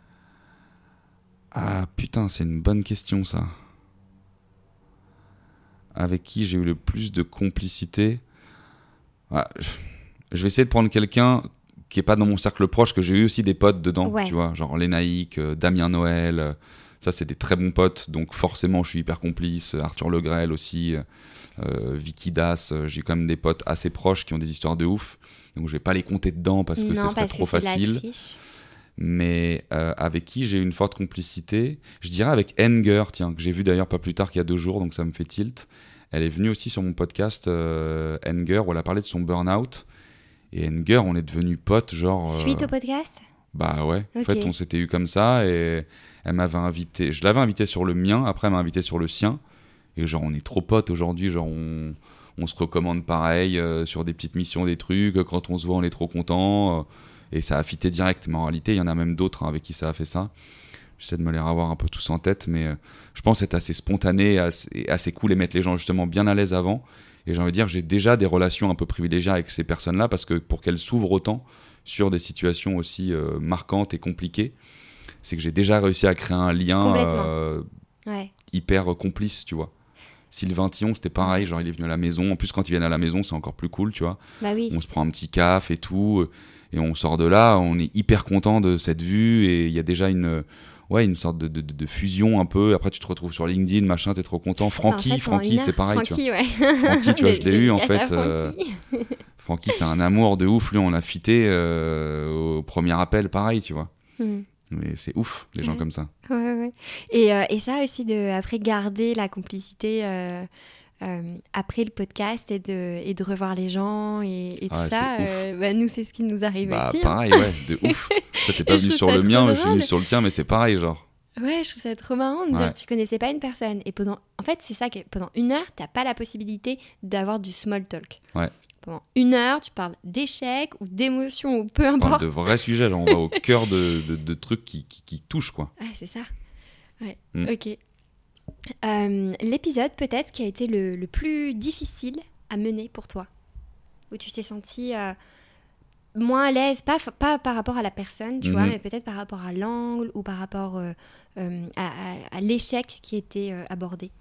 Ah putain, c'est une bonne question ça. Avec qui j'ai eu le plus de complicité ah, je vais essayer de prendre quelqu'un qui n'est pas dans mon cercle proche, que j'ai eu aussi des potes dedans, ouais. Tu vois, genre Lénaïque, euh, Damien Noël. Euh, Ça, c'est des très bons potes, donc forcément, je suis hyper complice. Arthur Le Grel aussi, euh, Vicky Das. Euh, j'ai quand même des potes assez proches qui ont des histoires de ouf. Donc, je vais pas les compter dedans parce que non, ce serait trop facile. Mais euh, avec qui j'ai eu une forte complicité, je dirais avec Enger, tiens, que j'ai vu d'ailleurs pas plus tard qu'il y a deux jours, donc ça me fait tilt. Elle est venue aussi sur mon podcast euh, Enger, où elle a parlé de son burn-out. Et Enger, on est devenus potes, genre... Suite euh, au podcast ? Bah ouais, okay. En fait, on s'était eu comme ça et... Elle m'avait invité, je l'avais invité sur le mien, après elle m'a invité sur le sien. Et genre, on est trop potes aujourd'hui, genre, on, on se recommande pareil euh, sur des petites missions, des trucs. Quand on se voit, on est trop content. Euh, et ça a fité direct. Mais en réalité, il y en a même d'autres hein, avec qui ça a fait ça. J'essaie de me les revoir un peu tous en tête, mais euh, je pense être assez spontané, assez, assez cool et mettre les gens justement bien à l'aise avant. Et j'ai envie de dire, j'ai déjà des relations un peu privilégiées avec ces personnes-là parce que pour qu'elles s'ouvrent autant sur des situations aussi euh, marquantes et compliquées, c'est que j'ai déjà réussi à créer un lien euh, ouais. hyper complice, tu vois. Sylvain Tillon, c'était pareil, genre il est venu à la maison. En plus, quand ils viennent à la maison, c'est encore plus cool, tu vois. Bah oui. On se prend un petit café et tout, et on sort de là, on est hyper content de cette vue, et il y a déjà une, ouais, une sorte de, de, de fusion un peu. Après, tu te retrouves sur LinkedIn, machin, t'es trop content. Francky, en fait, Francky, c'est pareil, Francky, tu vois. Ouais. Francky, tu vois, je l'ai eu, en fait. Euh, Francky, c'est un amour de ouf. Lui, on l'a fité euh, au premier appel, pareil, tu vois. Mm. Mais c'est ouf, les gens ouais. comme ça. Ouais, ouais. Et, euh, et ça aussi, de, après, garder la complicité euh, euh, après le podcast et de, et de revoir les gens et, et tout ah, ça, euh, bah, nous, c'est ce qui nous arrive bah, aussi. Pareil, hein. ouais, de ouf. Ça, t'es pas venu sur le mien, je suis venu sur le tien, mais c'est pareil, genre. Ouais, je trouve ça trop marrant de ouais. dire que tu connaissais pas une personne. Et pendant... En fait, c'est ça que pendant une heure, t'as pas la possibilité d'avoir du small talk. Ouais. Pendant une heure, tu parles d'échecs ou d'émotions ou peu importe. On parle de vrais sujets, genre on va au cœur de, de, de trucs qui, qui, qui touchent, quoi. Ah, c'est ça. Ouais, mm. ok. Euh, l'épisode peut-être qui a été le, le plus difficile à mener pour toi, où tu t'es senti euh, moins à l'aise, pas, pas par rapport à la personne, tu mm-hmm. vois, mais peut-être par rapport à l'angle ou par rapport euh, euh, à, à, à l'échec qui était euh, abordé.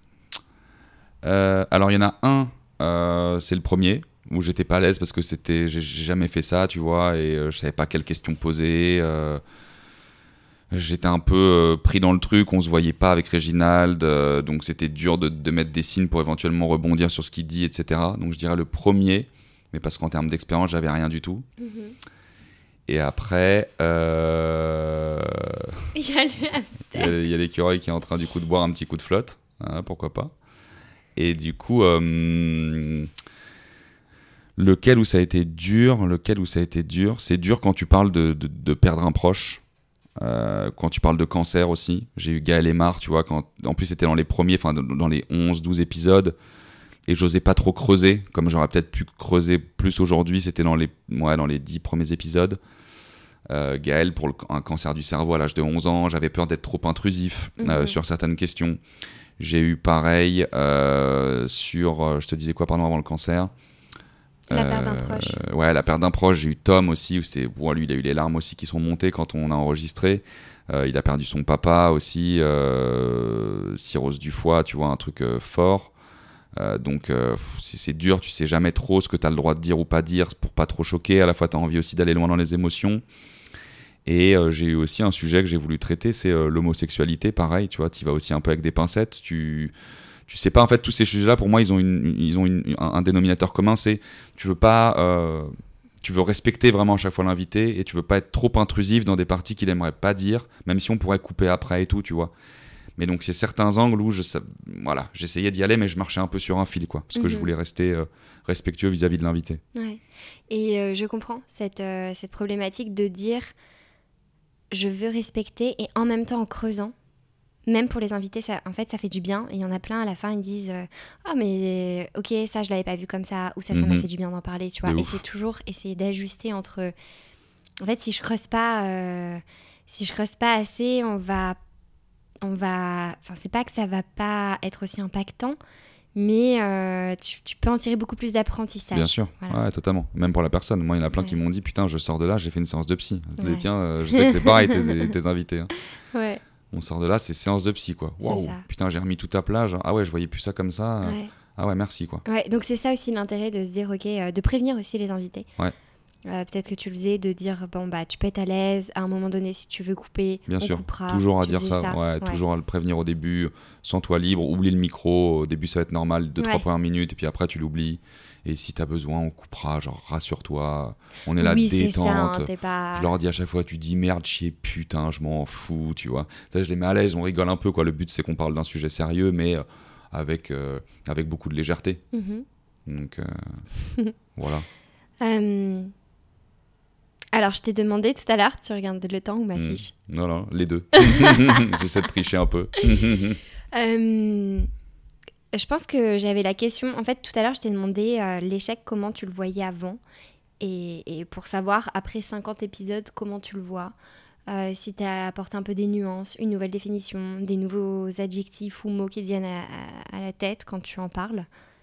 Euh, alors il y en a un. Euh, c'est le premier où j'étais pas à l'aise parce que c'était, j'ai jamais fait ça, tu vois, et euh, je savais pas quelles questions poser. Euh, j'étais un peu euh, pris dans le truc, on se voyait pas avec Réginald, euh, donc c'était dur de, de mettre des signes pour éventuellement rebondir sur ce qu'il dit, et cetera. Donc je dirais le premier, mais parce qu'en termes d'expérience, j'avais rien du tout. Mm-hmm. Et après, euh... il y a le hamster. Il y a l'écureuil qui est en train du coup de boire un petit coup de flotte, hein, pourquoi pas. Et du coup, euh, lequel où ça a été dur, lequel où ça a été dur, c'est dur quand tu parles de, de, de perdre un proche, euh, quand tu parles de cancer aussi. J'ai eu Gaël Aymar, tu vois, quand, en plus c'était dans les premiers, enfin dans les onze douze épisodes, et j'osais pas trop creuser, comme j'aurais peut-être pu creuser plus aujourd'hui, c'était dans les, ouais, dans les dix premiers épisodes. Euh, Gaël pour le, un cancer du cerveau à l'âge de onze ans, j'avais peur d'être trop intrusif mmh. euh, sur certaines questions. J'ai eu pareil euh, sur, euh, je te disais quoi pardon avant le cancer. La perte d'un proche. Euh, ouais, la perte d'un proche. J'ai eu Tom aussi, où c'était, bon, lui il a eu les larmes aussi qui sont montées quand on a enregistré. Euh, il a perdu son papa aussi, euh, cirrhose du foie, tu vois, un truc euh, fort. Euh, donc euh, c'est, c'est dur, tu sais jamais trop ce que tu as le droit de dire ou pas dire pour pas trop choquer. À la fois tu as envie aussi d'aller loin dans les émotions. Et euh, j'ai eu aussi un sujet que j'ai voulu traiter, c'est euh, l'homosexualité, pareil, tu vois, tu y vas aussi un peu avec des pincettes, tu tu sais pas, en fait, tous ces sujets-là, pour moi, ils ont, une, ils ont une, un, un dénominateur commun, c'est tu veux pas, euh, tu veux respecter vraiment à chaque fois l'invité et tu veux pas être trop intrusif dans des parties qu'il aimerait pas dire, même si on pourrait couper après et tout, tu vois. Mais donc, c'est certains angles où je, ça, voilà, j'essayais d'y aller, mais je marchais un peu sur un fil, quoi, parce que mm-hmm. je voulais rester euh, respectueux vis-à-vis de l'invité. Ouais. Et euh, je comprends cette, euh, cette problématique de dire je veux respecter et en même temps en creusant. Même pour les invités, ça, en fait, ça fait du bien. Et il y en a plein, à la fin, ils disent euh, « Ah, oh, mais ok, ça, je l'avais pas vu comme ça. » Ou « Ça, ça mm-hmm. m'a fait du bien d'en parler. » tu vois. Et c'est toujours essayer d'ajuster entre... En fait, si je creuse pas, euh... si je creuse pas assez, on va... On va... Enfin, c'est pas que ça va pas être aussi impactant, mais euh, tu, tu peux en tirer beaucoup plus d'apprentissage. Bien sûr, voilà. Ouais, totalement. Même pour la personne. Moi, il y en a plein ouais. qui m'ont dit « Putain, je sors de là, j'ai fait une séance de psy. Ouais. » Tiens, euh, je sais que c'est pareil, tes, tes invités. Hein. Ouais. On sort de là, c'est séance de psy, quoi. Waouh, putain, j'ai remis tout à plat. Genre, ah ouais, je voyais plus ça comme ça. Ouais. Ah ouais, merci, quoi. Ouais, donc c'est ça aussi l'intérêt de se dire, ok, euh, de prévenir aussi les invités. Ouais. Euh, peut-être que tu le faisais, de dire, bon, bah, tu peux être à l'aise. À un moment donné, si tu veux couper, bien on sûr. coupera. Toujours à dire ça. ça. Ouais, ouais, toujours à le prévenir au début. Sens-toi libre, oublie le micro. Au début, ça va être normal, deux, ouais. trois premières minutes, et puis après, tu l'oublies. Et si t'as besoin, on coupera, genre rassure-toi, on est là oui, détente. C'est ça, hein, t'es pas... Je leur dis à chaque fois, tu dis merde, chier, putain, je m'en fous, tu vois. Ça, je les mets à l'aise, on rigole un peu, quoi. Le but, c'est qu'on parle d'un sujet sérieux, mais euh, avec, euh, avec beaucoup de légèreté. Mm-hmm. Donc, euh, voilà. Um... Alors, je t'ai demandé tout à l'heure, tu regardes le temps ou ma fiche ? mmh. Non, non, les deux. J'essaie de tricher un peu. um... Je pense que j'avais la question... En fait, tout à l'heure, je t'ai demandé euh, l'échec, comment tu le voyais avant. Et, et pour savoir, après cinquante épisodes, comment tu le vois. Euh, si tu as apporté un peu des nuances, une nouvelle définition, des nouveaux adjectifs ou mots qui te viennent à, à, à la tête quand tu en parles.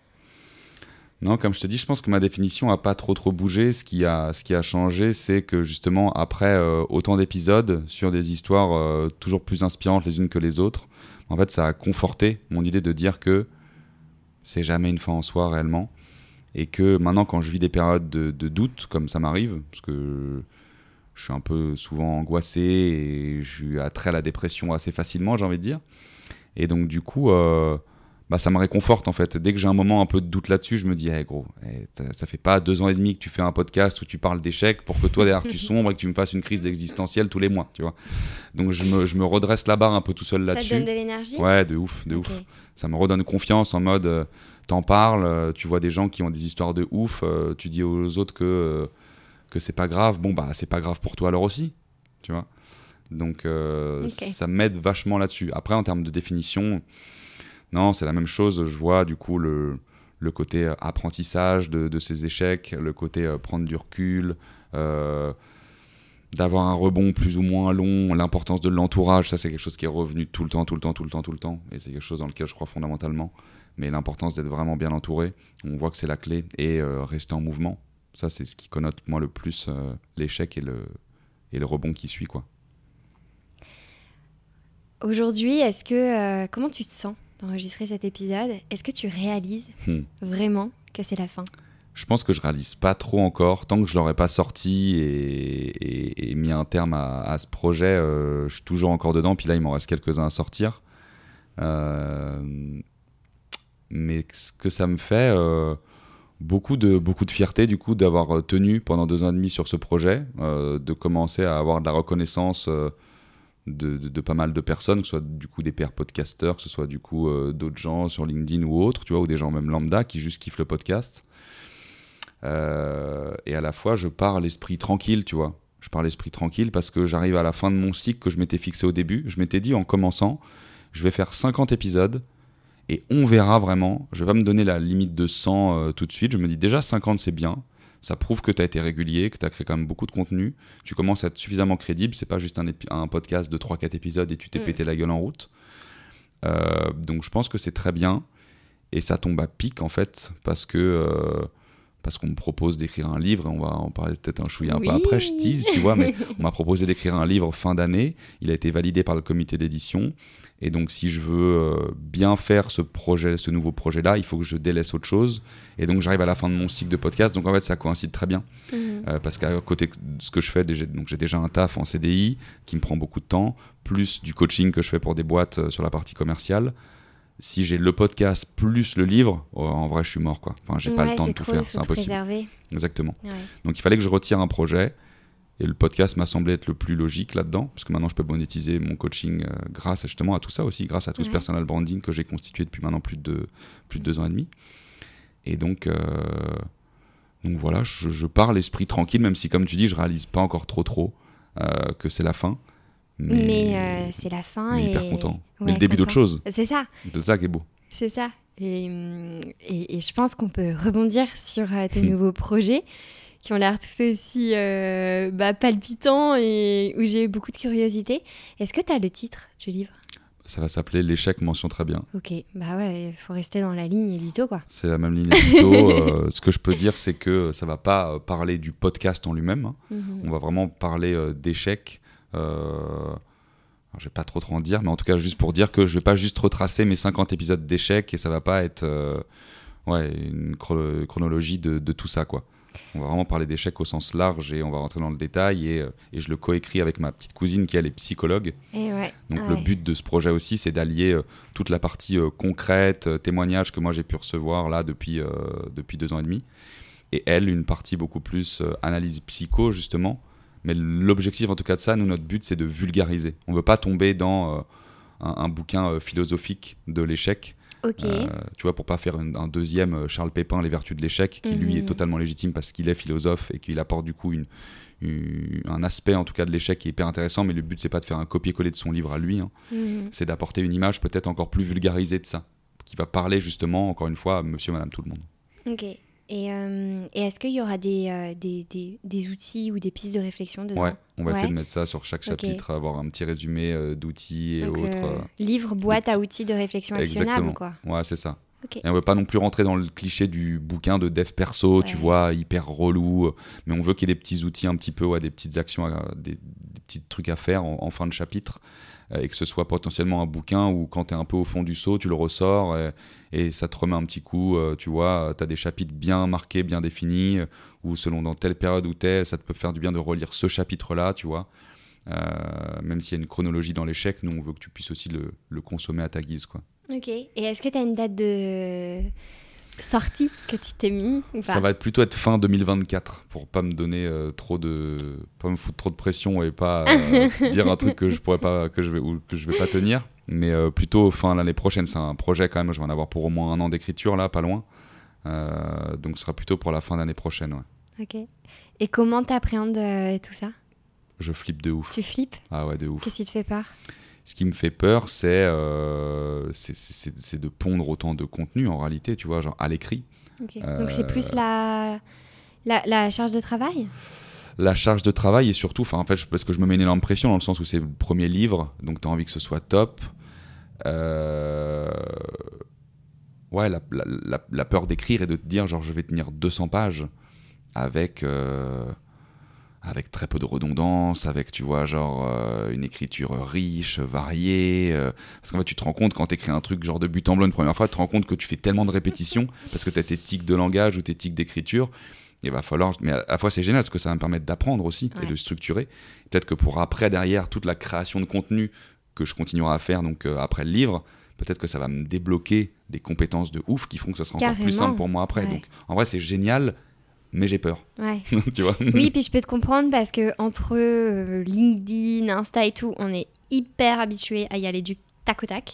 Non, comme je te dis, je pense que ma définition n'a pas trop trop bougé. Ce qui a, ce qui a changé, c'est que justement, après euh, autant d'épisodes sur des histoires euh, toujours plus inspirantes les unes que les autres, en fait, ça a conforté mon idée de dire que c'est jamais une fin en soi réellement. Et que maintenant, quand je vis des périodes de, de doute, comme ça m'arrive, parce que je suis un peu souvent angoissé et je suis attrait à la dépression assez facilement, j'ai envie de dire. Et donc, du coup... Euh, bah, ça me réconforte en fait. Dès que j'ai un moment un peu de doute là-dessus, je me dis hey, gros, hey, ça fait pas deux ans et demi que tu fais un podcast où tu parles d'échecs pour que toi derrière tu sombres et que tu me fasses une crise existentielle tous les mois, tu vois. Donc je me, je me redresse la barre un peu tout seul là-dessus. Ça te donne de l'énergie ? Ouais, de ouf, de okay. ouf. Ça me redonne confiance en mode euh, t'en parles, euh, tu vois des gens qui ont des histoires de ouf, euh, tu dis aux autres que, euh, que c'est pas grave, bon bah c'est pas grave pour toi alors aussi, tu vois. Donc euh, okay. ça m'aide vachement là-dessus. Après en termes de définition... Non, c'est la même chose. Je vois du coup le, le côté apprentissage de, de ces échecs, le côté euh, prendre du recul, euh, d'avoir un rebond plus ou moins long, l'importance de l'entourage. Ça, c'est quelque chose qui est revenu tout le temps, tout le temps, tout le temps, tout le temps. Et c'est quelque chose dans lequel je crois fondamentalement. Mais l'importance d'être vraiment bien entouré, on voit que c'est la clé. Et euh, rester en mouvement, ça, c'est ce qui connote moi le plus euh, l'échec et le, et le rebond qui suit, quoi. Aujourd'hui, est-ce que euh, comment tu te sens d'enregistrer cet épisode? Est-ce que tu réalises hmm. vraiment que c'est la fin? Je pense que je réalise pas trop encore. Tant que je l'aurais pas sorti et, et, et mis un terme à, à ce projet, euh, je suis toujours encore dedans. Puis là, il m'en reste quelques-uns à sortir. Euh, mais ce que ça me fait, euh, beaucoup de, beaucoup de fierté du coup d'avoir tenu pendant deux ans et demi sur ce projet, euh, de commencer à avoir de la reconnaissance euh, De, de, de pas mal de personnes, que ce soit du coup des pairs podcasteurs, que ce soit du coup euh, d'autres gens sur LinkedIn ou autres, tu vois, ou des gens même lambda qui juste kiffent le podcast. Euh, et à la fois, je pars l'esprit tranquille, tu vois. Je pars l'esprit tranquille parce que j'arrive à la fin de mon cycle que je m'étais fixé au début. Je m'étais dit en commençant, je vais faire cinquante épisodes et on verra vraiment. Je vais pas me donner la limite de cent euh, tout de suite. Je me dis déjà cinquante, c'est bien. Ça prouve que tu as été régulier, que tu as créé quand même beaucoup de contenu. Tu commences à être suffisamment crédible. C'est pas juste un, épi- un podcast de trois quatre épisodes et tu t'es mmh. pété la gueule en route. Euh, donc je pense que c'est très bien. Et ça tombe à pic en fait, parce que... Euh, parce qu'on me propose d'écrire un livre, et on va en parler peut-être un chouïa un oui. peu après, je tease, tu vois, mais on m'a proposé d'écrire un livre fin d'année, il a été validé par le comité d'édition, et donc si je veux euh, bien faire ce projet, ce nouveau projet-là, il faut que je délaisse autre chose, et donc j'arrive à la fin de mon cycle de podcast, donc en fait ça coïncide très bien, mmh. euh, parce qu'à côté de ce que je fais, déjà, donc j'ai déjà un taf en C D I, qui me prend beaucoup de temps, plus du coaching que je fais pour des boîtes euh, sur la partie commerciale. Si j'ai le podcast plus le livre, oh, en vrai, je suis mort, quoi. Enfin, j'ai ouais, pas le temps de tout trop, faire, c'est impossible. Préserver. Exactement. Ouais. Donc, il fallait que je retire un projet, et le podcast m'a semblé être le plus logique là-dedans, parce que maintenant, je peux monétiser mon coaching euh, grâce justement à tout ça aussi, grâce à tout ouais. ce personal branding que j'ai constitué depuis maintenant plus de plus de deux ans et demi. Et donc, euh, donc voilà, je, je pars l'esprit tranquille, même si, comme tu dis, je réalise pas encore trop trop euh, que c'est la fin. Mais, mais euh, c'est la fin mais et... hyper content. Ouais, mais le début content. d'autre chose. C'est ça. C'est ça qui est beau. C'est ça. Et, et, et je pense qu'on peut rebondir sur euh, tes nouveaux projets qui ont l'air tout aussi euh, bah, palpitants et où j'ai eu beaucoup de curiosité. Est-ce que tu as le titre du livre ? Ça va s'appeler L'échec mention très bien. Ok, bah ouais, il faut rester dans la ligne édito, quoi. C'est la même ligne édito. euh, ce que je peux dire, c'est que ça va pas parler du podcast en lui-même. Hein. Mm-hmm. On va vraiment parler euh, d'échecs. Euh... Alors, je vais pas trop trop en dire, mais en tout cas juste pour dire que je vais pas juste retracer mes cinquante épisodes d'échecs et ça va pas être euh, ouais, une chro- chronologie de, de tout ça, quoi. On va vraiment parler d'échecs au sens large et on va rentrer dans le détail et, et je le coécris avec ma petite cousine qui elle est psychologue. Et ouais. Donc ah le ouais. but de ce projet aussi, c'est d'allier euh, toute la partie euh, concrète, euh, témoignages que moi j'ai pu recevoir là depuis, euh, depuis deux ans et demi, et elle une partie beaucoup plus euh, analyse psycho justement. Mais l'objectif, en tout cas de ça, nous, notre but, c'est de vulgariser. On ne veut pas tomber dans euh, un, un bouquin euh, philosophique de l'échec. Ok. Euh, tu vois, pour ne pas faire une, un deuxième euh, Charles Pépin, Les Vertus de l'échec, qui, mm-hmm. lui, est totalement légitime parce qu'il est philosophe et qu'il apporte, du coup, une, une, un aspect, en tout cas, de l'échec qui est hyper intéressant. Mais le but, ce n'est pas de faire un copier-coller de son livre à lui. Hein. Mm-hmm. C'est d'apporter une image peut-être encore plus vulgarisée de ça, qui va parler, justement, encore une fois, à monsieur, madame, tout le monde. Ok. Et, euh, et est-ce qu'il y aura des, euh, des, des, des outils ou des pistes de réflexion dedans ? Ouais, on va ouais. essayer de mettre ça sur chaque chapitre, okay. avoir un petit résumé euh, d'outils et Donc, autres. Euh, livre, boîte à outils de réflexion actionnable, quoi. Ouais, c'est ça. Okay. Et on veut pas non plus rentrer dans le cliché du bouquin de dev perso, ouais. tu vois, hyper relou. Mais on veut qu'il y ait des petits outils un petit peu, ouais, des petites actions, à, des, des petits trucs à faire en, en fin de chapitre. Et que ce soit potentiellement un bouquin où quand tu es un peu au fond du seau, tu le ressors et, et ça te remet un petit coup, euh, tu vois, tu as des chapitres bien marqués, bien définis, où selon dans telle période où tu es, ça te peut faire du bien de relire ce chapitre-là, tu vois. Euh, même s'il y a une chronologie dans l'échec, nous on veut que tu puisses aussi le, le consommer à ta guise, quoi. Ok, et est-ce que tu as une date de sortie que tu t'es mis ou pas ? Ça va être plutôt être fin deux mille vingt-quatre pour pas me donner euh, trop de pas me foutre trop de pression et pas euh, dire un truc que je pourrais pas que je vais ou que je vais pas tenir, mais euh, plutôt fin l'année prochaine. C'est un projet quand même, je vais en avoir pour au moins un an d'écriture là, pas loin, euh, donc ce sera plutôt pour la fin d'année prochaine, ouais. Ok. Et comment t'appréhendes euh, tout ça ? Je flippe de ouf. Tu flippes ? Ah ouais, de ouf. Qu'est-ce qui te fait peur ? Ce qui me fait peur, c'est, euh, c'est, c'est, c'est de pondre autant de contenu en réalité, tu vois, genre à l'écrit. Okay. Euh, Donc c'est plus la, la, la charge de travail ? La charge de travail et surtout, en fait, parce que je me mets une énorme pression dans le sens où c'est le premier livre, donc tu as envie que ce soit top. Euh... Ouais, la, la, la, la peur d'écrire et de te dire, genre, je vais tenir deux cents pages avec... Euh... avec très peu de redondance, avec, tu vois, genre euh, une écriture riche, variée. Euh, parce qu'en fait, tu te rends compte, quand tu écris un truc genre de but en blanc une première fois, tu te rends compte que tu fais tellement de répétitions, parce que tu as tes tics de langage ou tes tics d'écriture. Il va falloir... Mais à la fois, c'est génial, parce que ça va me permettre d'apprendre aussi, ouais. et de structurer. Peut-être que pour après, derrière, toute la création de contenu que je continuerai à faire, donc euh, après le livre, peut-être que ça va me débloquer des compétences de ouf qui feront que ça sera Carrément. Encore plus simple pour moi après. Ouais. Donc, en vrai, c'est génial, mais j'ai peur. Ouais. Tu vois. Oui, puis je peux te comprendre parce que entre euh, LinkedIn, Insta et tout, on est hyper habitué à y aller du tac au tac.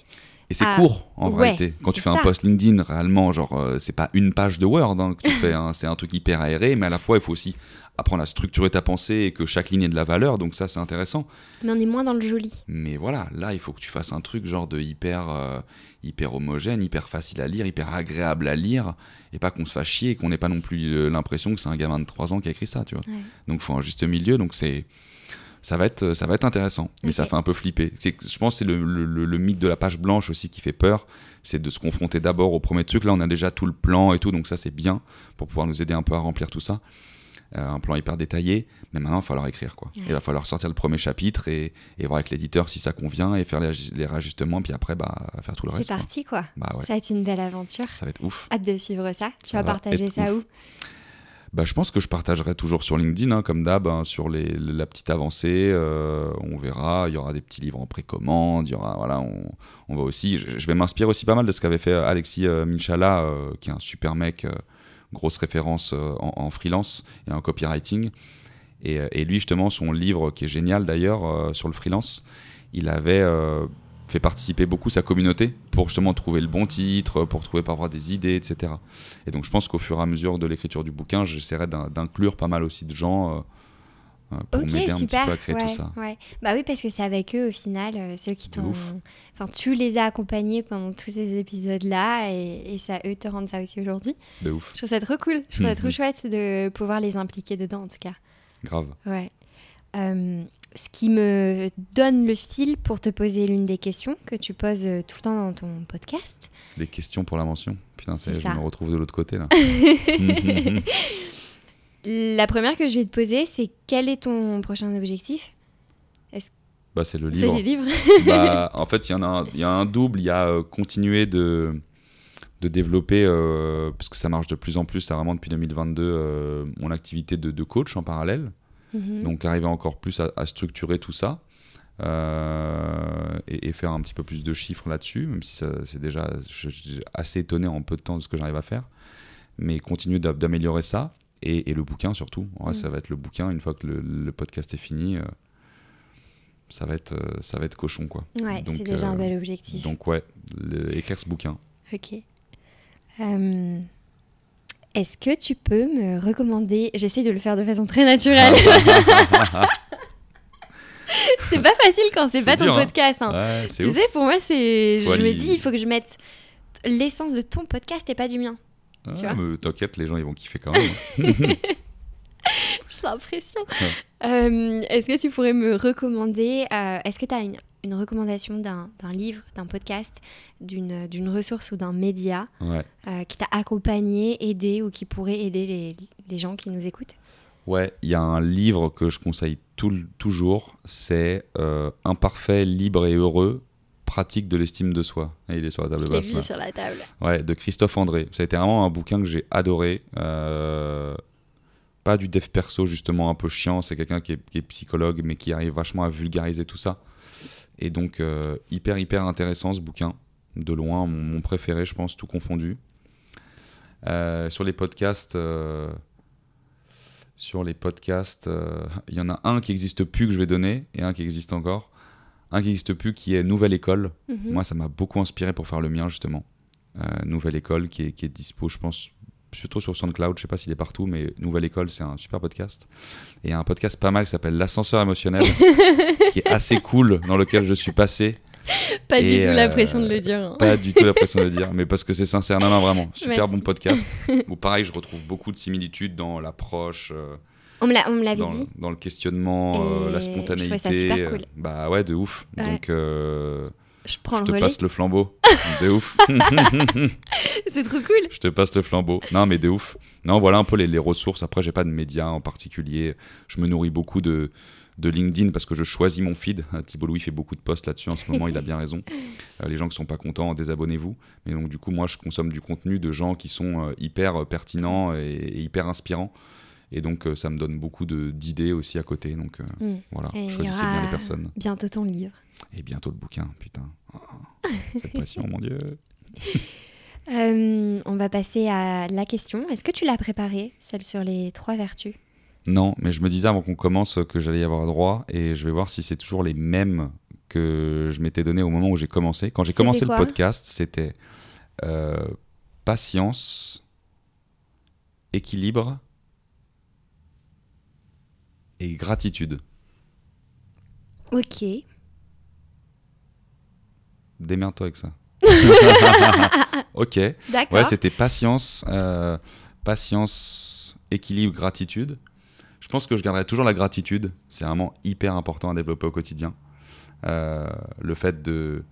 Et c'est ah, court, en ouais, réalité. Quand tu fais ça. un post LinkedIn, réellement, genre, euh, c'est pas une page de Word hein, que tu fais. Hein, c'est un truc hyper aéré, mais à la fois, il faut aussi apprendre à structurer ta pensée et que chaque ligne ait de la valeur. Donc ça, c'est intéressant. Mais on est moins dans le joli. Mais voilà, là, il faut que tu fasses un truc genre de hyper, euh, hyper homogène, hyper facile à lire, hyper agréable à lire, et pas qu'on se fasse chier et qu'on n'ait pas non plus euh, l'impression que c'est un gamin de trois ans qui a écrit ça, tu vois. Ouais. Donc il faut un juste milieu. Donc c'est... Ça va, être, ça va être intéressant, mais okay. ça fait un peu flipper. C'est, je pense que c'est le, le, le mythe de la page blanche aussi qui fait peur, c'est de se confronter d'abord au premier truc. Là, on a déjà tout le plan et tout, donc ça, c'est bien pour pouvoir nous aider un peu à remplir tout ça. Euh, un plan hyper détaillé, mais maintenant, il va falloir écrire. Quoi. Ouais. Il va falloir sortir le premier chapitre et, et voir avec l'éditeur si ça convient et faire les, les réajustements, puis après, bah, faire tout le c'est reste. C'est parti, quoi. quoi. Bah, ouais. Ça va être une belle aventure. Ça va être ouf. Hâte de suivre ça. Tu ça vas partager ça ouf. où Bah, je pense que je partagerai toujours sur LinkedIn, hein, comme d'hab, hein, sur les, la petite avancée. Euh, on verra, il y aura des petits livres en précommande, il y aura, voilà, on, on va aussi. Je, je vais m'inspirer aussi pas mal de ce qu'avait fait Alexis euh, Minchala, euh, qui est un super mec, euh, grosse référence euh, en, en freelance et en copywriting. Et, et lui, justement, son livre, qui est génial d'ailleurs, euh, sur le freelance, il avait euh, fait participer beaucoup sa communauté pour justement trouver le bon titre, pour trouver, pour avoir des idées, et cetera. Et donc je pense qu'au fur et à mesure de l'écriture du bouquin, j'essaierai d'inclure pas mal aussi de gens euh, pour okay, m'aider un super. petit peu à créer ouais, tout ça. Ouais. Bah oui, parce que c'est avec eux au final, euh, ceux qui t'ont... Enfin, tu les as accompagnés pendant tous ces épisodes-là et, et ça, eux te rendent ça aussi aujourd'hui. De ouf. Je trouve ça trop cool, je trouve ça trop chouette de pouvoir les impliquer dedans en tout cas. Grave. Ouais. Euh, ce qui me donne le fil pour te poser l'une des questions que tu poses tout le temps dans ton podcast. Les questions pour l'invention. Putain, c'est c'est je me retrouve de l'autre côté là. La première que je vais te poser, c'est quel est ton prochain objectif ? Est-ce... Bah, c'est le livre. C'est le livre. bah, en fait, il y en a un, il y a un double. Il y a euh, continuer de, de développer, euh, parce que ça marche de plus en plus, ça vraiment depuis deux mille vingt-deux, euh, mon activité de, de coach en parallèle. Mm-hmm. Donc arriver encore plus à, à structurer tout ça euh, et, et faire un petit peu plus de chiffres là-dessus, même si ça, c'est déjà je, je suis assez étonné en peu de temps de ce que j'arrive à faire, mais continuer d'a, d'améliorer ça et, et le bouquin surtout. En vrai, mm. ça va être le bouquin une fois que le, le podcast est fini, euh, ça va être euh, ça va être cochon quoi. Ouais, donc, c'est déjà euh, un bel objectif. Donc ouais, le, écrire ce bouquin. Ok. Euh... Est-ce que tu peux me recommander... J'essaie de le faire de façon très naturelle. C'est pas facile quand c'est, c'est pas dur, ton podcast. Hein. Ouais, c'est tu ouf. sais, pour moi, c'est... Faut je aller... me dis, il faut que je mette l'essence de ton podcast et pas du mien. Ah, tu vois mais t'inquiète, les gens, ils vont kiffer quand même. J'ai l'impression. Ouais. Euh, est-ce que tu pourrais me recommander... Euh, est-ce que tu as une... une recommandation d'un, d'un livre, d'un podcast, d'une, d'une ressource ou d'un média ouais. euh, qui t'a accompagné, aidé ou qui pourrait aider les, les gens qui nous écoutent ? Ouais, il y a un livre que je conseille tout, toujours, c'est euh, « Imparfait, libre et heureux, pratique de l'estime de soi ». Et il est sur la table je basse. Je l'ai vu là. Sur la table. Ouais, de Christophe André. Ça a été vraiment un bouquin que j'ai adoré. Euh, pas du dev perso, justement, un peu chiant. C'est quelqu'un qui est, qui est psychologue, mais qui arrive vachement à vulgariser tout ça. Et donc, euh, hyper, hyper intéressant ce bouquin. De loin, mon, mon préféré, je pense, tout confondu. Euh, sur les podcasts, euh, sur les podcasts, euh, il y en a un qui n'existe plus que je vais donner et un qui existe encore. Un qui n'existe plus qui est Nouvelle École. Mm-hmm. Moi, ça m'a beaucoup inspiré pour faire le mien, justement. Euh, Nouvelle École qui est, qui est dispo, je pense, surtout sur SoundCloud. Je ne sais pas s'il est partout, mais Nouvelle École, c'est un super podcast. Et il y a un podcast pas mal qui s'appelle L'Ascenseur émotionnel, qui est assez cool, dans lequel je suis passé. Pas et du tout euh, la pression de le dire. Hein. Pas du tout la pression de le dire, mais parce que c'est sincère. Non, non, vraiment. Super Merci. bon podcast. Où pareil, je retrouve beaucoup de similitudes dans l'approche. Euh, on me, l'a, on me l'avait dans, dit. Dans le questionnement, euh, la spontanéité. Je trouvais ça super cool. Bah ouais, de ouf. Ouais. Donc, euh, je, prends je le te relais. passe le flambeau. De ouf. C'est trop cool. Je te passe le flambeau. Non, mais de ouf. Non, voilà un peu les, les ressources. Après, j'ai pas de médias en particulier. Je me nourris beaucoup de, de LinkedIn parce que je choisis mon feed. Thibault Louis fait beaucoup de posts là-dessus en ce moment. Il a bien raison. Euh, les gens qui sont pas contents, désabonnez-vous. Mais donc, du coup, moi, je consomme du contenu de gens qui sont euh, hyper pertinents et, et hyper inspirants. Et donc, euh, ça me donne beaucoup de, d'idées aussi à côté. Donc, euh, mmh. voilà, et choisissez bien les personnes. Bientôt ton livre. Et bientôt le bouquin, putain. Oh, cette pression, mon Dieu. Euh, on va passer à la question. Est-ce que tu l'as préparée, celle sur les trois vertus ? Non, mais je me disais avant qu'on commence que j'allais y avoir droit et je vais voir si c'est toujours les mêmes que je m'étais donné au moment où j'ai commencé. Quand j'ai C'était commencé quoi le podcast, c'était euh, patience, équilibre et gratitude. Ok. Démerde-toi avec ça. Ok. D'accord. Ouais, c'était patience, euh, patience, équilibre, gratitude. Je pense que je garderai toujours la gratitude. C'est vraiment hyper important à développer au quotidien. Euh, le fait de,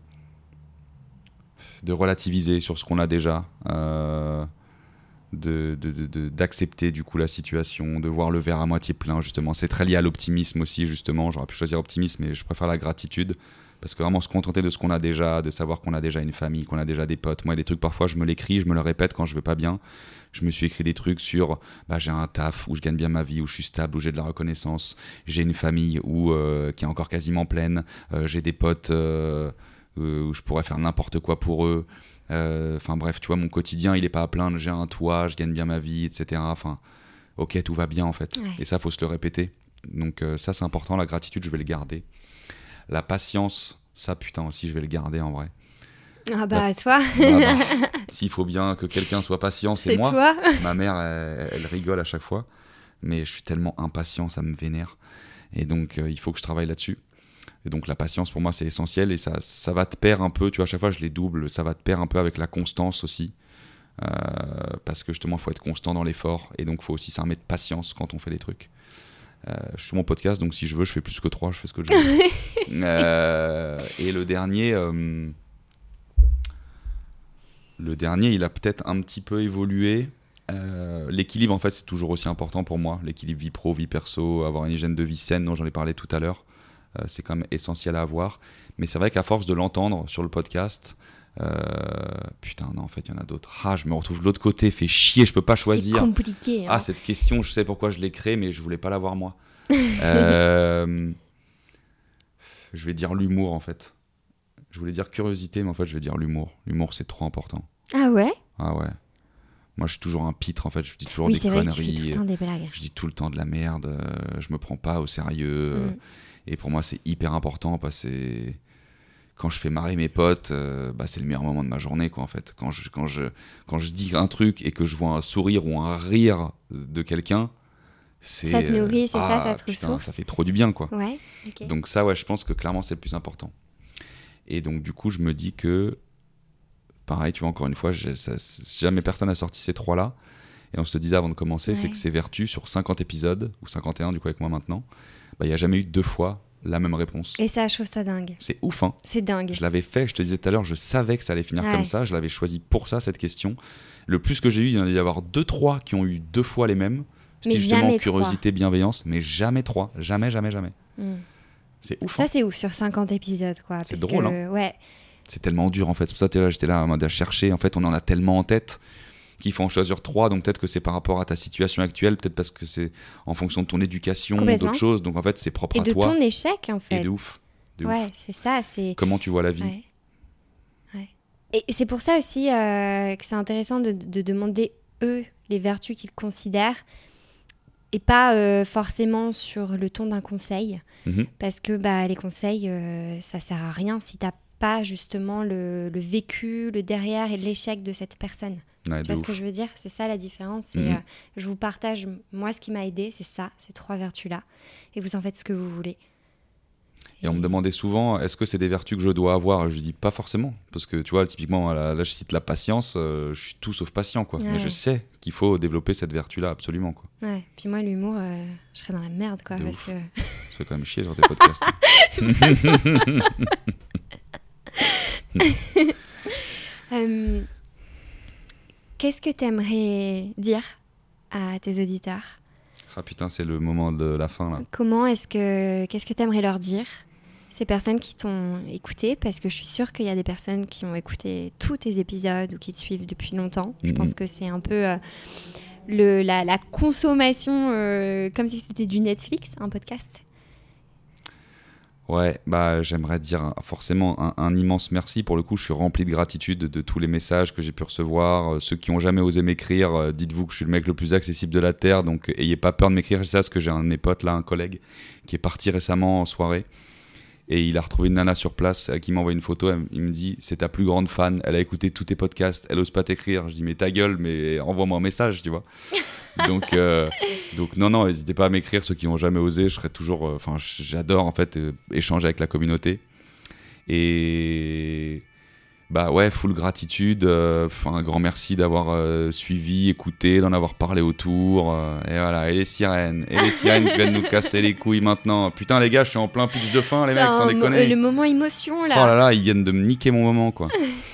de relativiser sur ce qu'on a déjà, euh, de, de, de, de, d'accepter du coup la situation, de voir le verre à moitié plein, justement. C'est très lié à l'optimisme aussi, justement. J'aurais pu choisir optimisme, mais je préfère la gratitude. Parce que vraiment se contenter de ce qu'on a déjà, de savoir qu'on a déjà une famille, qu'on a déjà des potes. Moi, des trucs, parfois, je me l'écris, je me le répète quand je vais pas bien. Je me suis écrit des trucs sur bah, j'ai un taf où je gagne bien ma vie, où je suis stable, où j'ai de la reconnaissance. J'ai une famille où, euh, qui est encore quasiment pleine. Euh, j'ai des potes euh, où je pourrais faire n'importe quoi pour eux. Enfin euh, bref, tu vois, mon quotidien, il est pas à plaindre. J'ai un toit, je gagne bien ma vie, et cetera. Enfin, ok, tout va bien en fait. Ouais. Et ça, faut se le répéter. Donc euh, ça, c'est important. La gratitude, je vais le garder. La patience, ça putain aussi, je vais le garder en vrai. Ah bah, La... toi. bah, bah, s'il faut bien que quelqu'un soit patient, c'est, c'est moi. Toi. Ma mère, elle, elle rigole à chaque fois. Mais je suis tellement impatient, ça me vénère. Et donc, euh, il faut que je travaille là-dessus. Et donc, la patience, pour moi, c'est essentiel. Et ça, ça va te perdre un peu. Tu vois, à chaque fois, je les double. Ça va te perdre un peu avec la constance aussi. Euh, parce que justement, il faut être constant dans l'effort. Et donc, il faut aussi s'armer de patience quand on fait des trucs. Euh, je suis sur mon podcast, donc si je veux, je fais plus que trois, je fais ce que je veux. euh, et le dernier, euh, le dernier, il a peut-être un petit peu évolué. Euh, l'équilibre, en fait, c'est toujours aussi important pour moi. L'équilibre vie pro, vie perso, avoir une hygiène de vie saine, dont j'en ai parlé tout à l'heure, euh, c'est quand même essentiel à avoir. Mais c'est vrai qu'à force de l'entendre sur le podcast, euh, putain, non, en fait, il y en a d'autres. Ah, je me retrouve de l'autre côté, fait chier, je peux pas choisir. C'est compliqué. Hein. Ah, cette question, je sais pourquoi je l'ai créée, mais je voulais pas l'avoir moi. euh, je vais dire l'humour, en fait. Je voulais dire curiosité, mais en fait, je vais dire l'humour. L'humour, c'est trop important. Ah ouais? Ah ouais. Moi, je suis toujours un pitre, en fait. Je dis toujours oui, des c'est conneries. Vrai que tu fais tout le temps des blagues. Je dis tout le temps de la merde. Euh, je me prends pas au sérieux. Mm. Euh, et pour moi, c'est hyper important parce que c'est... quand je fais marrer mes potes, euh, bah, c'est le meilleur moment de ma journée, quoi, en fait. Quand je, quand, je, quand je dis un truc et que je vois un sourire ou un rire de quelqu'un, c'est... Ça te nourrit, c'est ah, ça, ça te putain, ressource. ça fait trop du bien, quoi. Ouais, ok. Donc ça, ouais, je pense que clairement, c'est le plus important. Et donc, du coup, je me dis que... Pareil, tu vois, encore une fois, j'ai, ça, jamais personne n'a sorti ces trois-là. Et on se le disait avant de commencer, ouais. C'est que ces vertus, sur cinquante épisodes, ou cinquante et un du coup avec moi maintenant, il n'y a jamais eu deux fois la même réponse. Et ça, je trouve ça dingue. C'est ouf, hein. C'est dingue. Je l'avais fait, je te disais tout à l'heure, je savais que ça allait finir ouais. comme ça, je l'avais choisi pour ça, cette question. Le plus que j'ai eu, il y en a dû y avoir deux, trois qui ont eu deux fois les mêmes. Mais C'était justement jamais curiosité, trois. Bienveillance, mais jamais trois. Jamais, jamais, jamais. Mm. C'est ouf. Ça, hein. c'est ouf sur cinquante épisodes, quoi. C'est parce drôle, que, hein. Ouais. C'est tellement dur, en fait. C'est pour ça que j'étais là en mode à chercher. En fait, on en a tellement en tête qu'il faut en choisir trois. Donc, peut-être que c'est par rapport à ta situation actuelle. Peut-être parce que c'est en fonction de ton éducation, d'autres choses. Donc, en fait, c'est propre et à toi. Et de ton échec, en fait. Et de ouf. De ouais, ouf. c'est ça. C'est... Comment tu vois la vie. Ouais. Ouais. Et c'est pour ça aussi euh, que c'est intéressant de, de demander, eux, les vertus qu'ils considèrent. Et pas euh, forcément sur le ton d'un conseil. Mmh. Parce que bah, les conseils, euh, ça sert à rien si t'as pas justement le, le vécu, le derrière et l'échec de cette personne. Ouais, tu vois ouf. ce que je veux dire ? C'est ça la différence. Mmh. Et, euh, je vous partage, moi, ce qui m'a aidé, c'est ça, ces trois vertus-là. Et vous en faites ce que vous voulez. Et, et on me demandait souvent, est-ce que c'est des vertus que je dois avoir ? Je dis pas forcément. Parce que tu vois, typiquement, là, là je cite la patience, euh, je suis tout sauf patient, quoi. Ouais. Mais je sais qu'il faut développer cette vertu-là, absolument, quoi. Ouais, puis moi, l'humour, euh, je serais dans la merde, quoi. De parce ouf. que... Ça fait quand même chier, genre tes podcasts. euh, qu'est-ce que tu aimerais dire à tes auditeurs ? Ah putain, c'est le moment de la fin, là. Comment est-ce que... Qu'est-ce que tu aimerais leur dire ? Ces personnes qui t'ont écouté, parce que je suis sûre qu'il y a des personnes qui ont écouté tous tes épisodes ou qui te suivent depuis longtemps. Je mm-hmm. pense que c'est un peu euh, le, la, la consommation, euh, comme si c'était du Netflix, un podcast. Ouais, bah j'aimerais dire forcément un, un immense merci. Pour le coup, je suis rempli de gratitude de, de tous les messages que j'ai pu recevoir. Euh, ceux qui n'ont jamais osé m'écrire, euh, dites-vous que je suis le mec le plus accessible de la Terre, donc ayez pas peur de m'écrire. C'est ça, parce que j'ai un de mes potes là, un collègue, qui est parti récemment en soirée. Et il a retrouvé une nana sur place qui m'a envoyé une photo. Elle, il me dit c'est ta plus grande fan, elle a écouté tous tes podcasts, elle ose pas t'écrire. Je dis mais ta gueule, mais envoie-moi un message, tu vois. donc, euh, donc non, non, n'hésitez pas à m'écrire, ceux qui n'ont jamais osé. Je serais toujours. Enfin, euh, j'adore en fait euh, échanger avec la communauté. Et. Bah ouais, full gratitude, euh, un grand merci d'avoir euh, suivi, écouté, d'en avoir parlé autour, euh, et voilà, et les sirènes, et les sirènes qui viennent nous casser les couilles maintenant. Putain les gars, je suis en plein pitch de fin, les c'est mecs, sans déconner. Mo- le moment émotion là. Oh là là, ils viennent de me niquer mon moment quoi.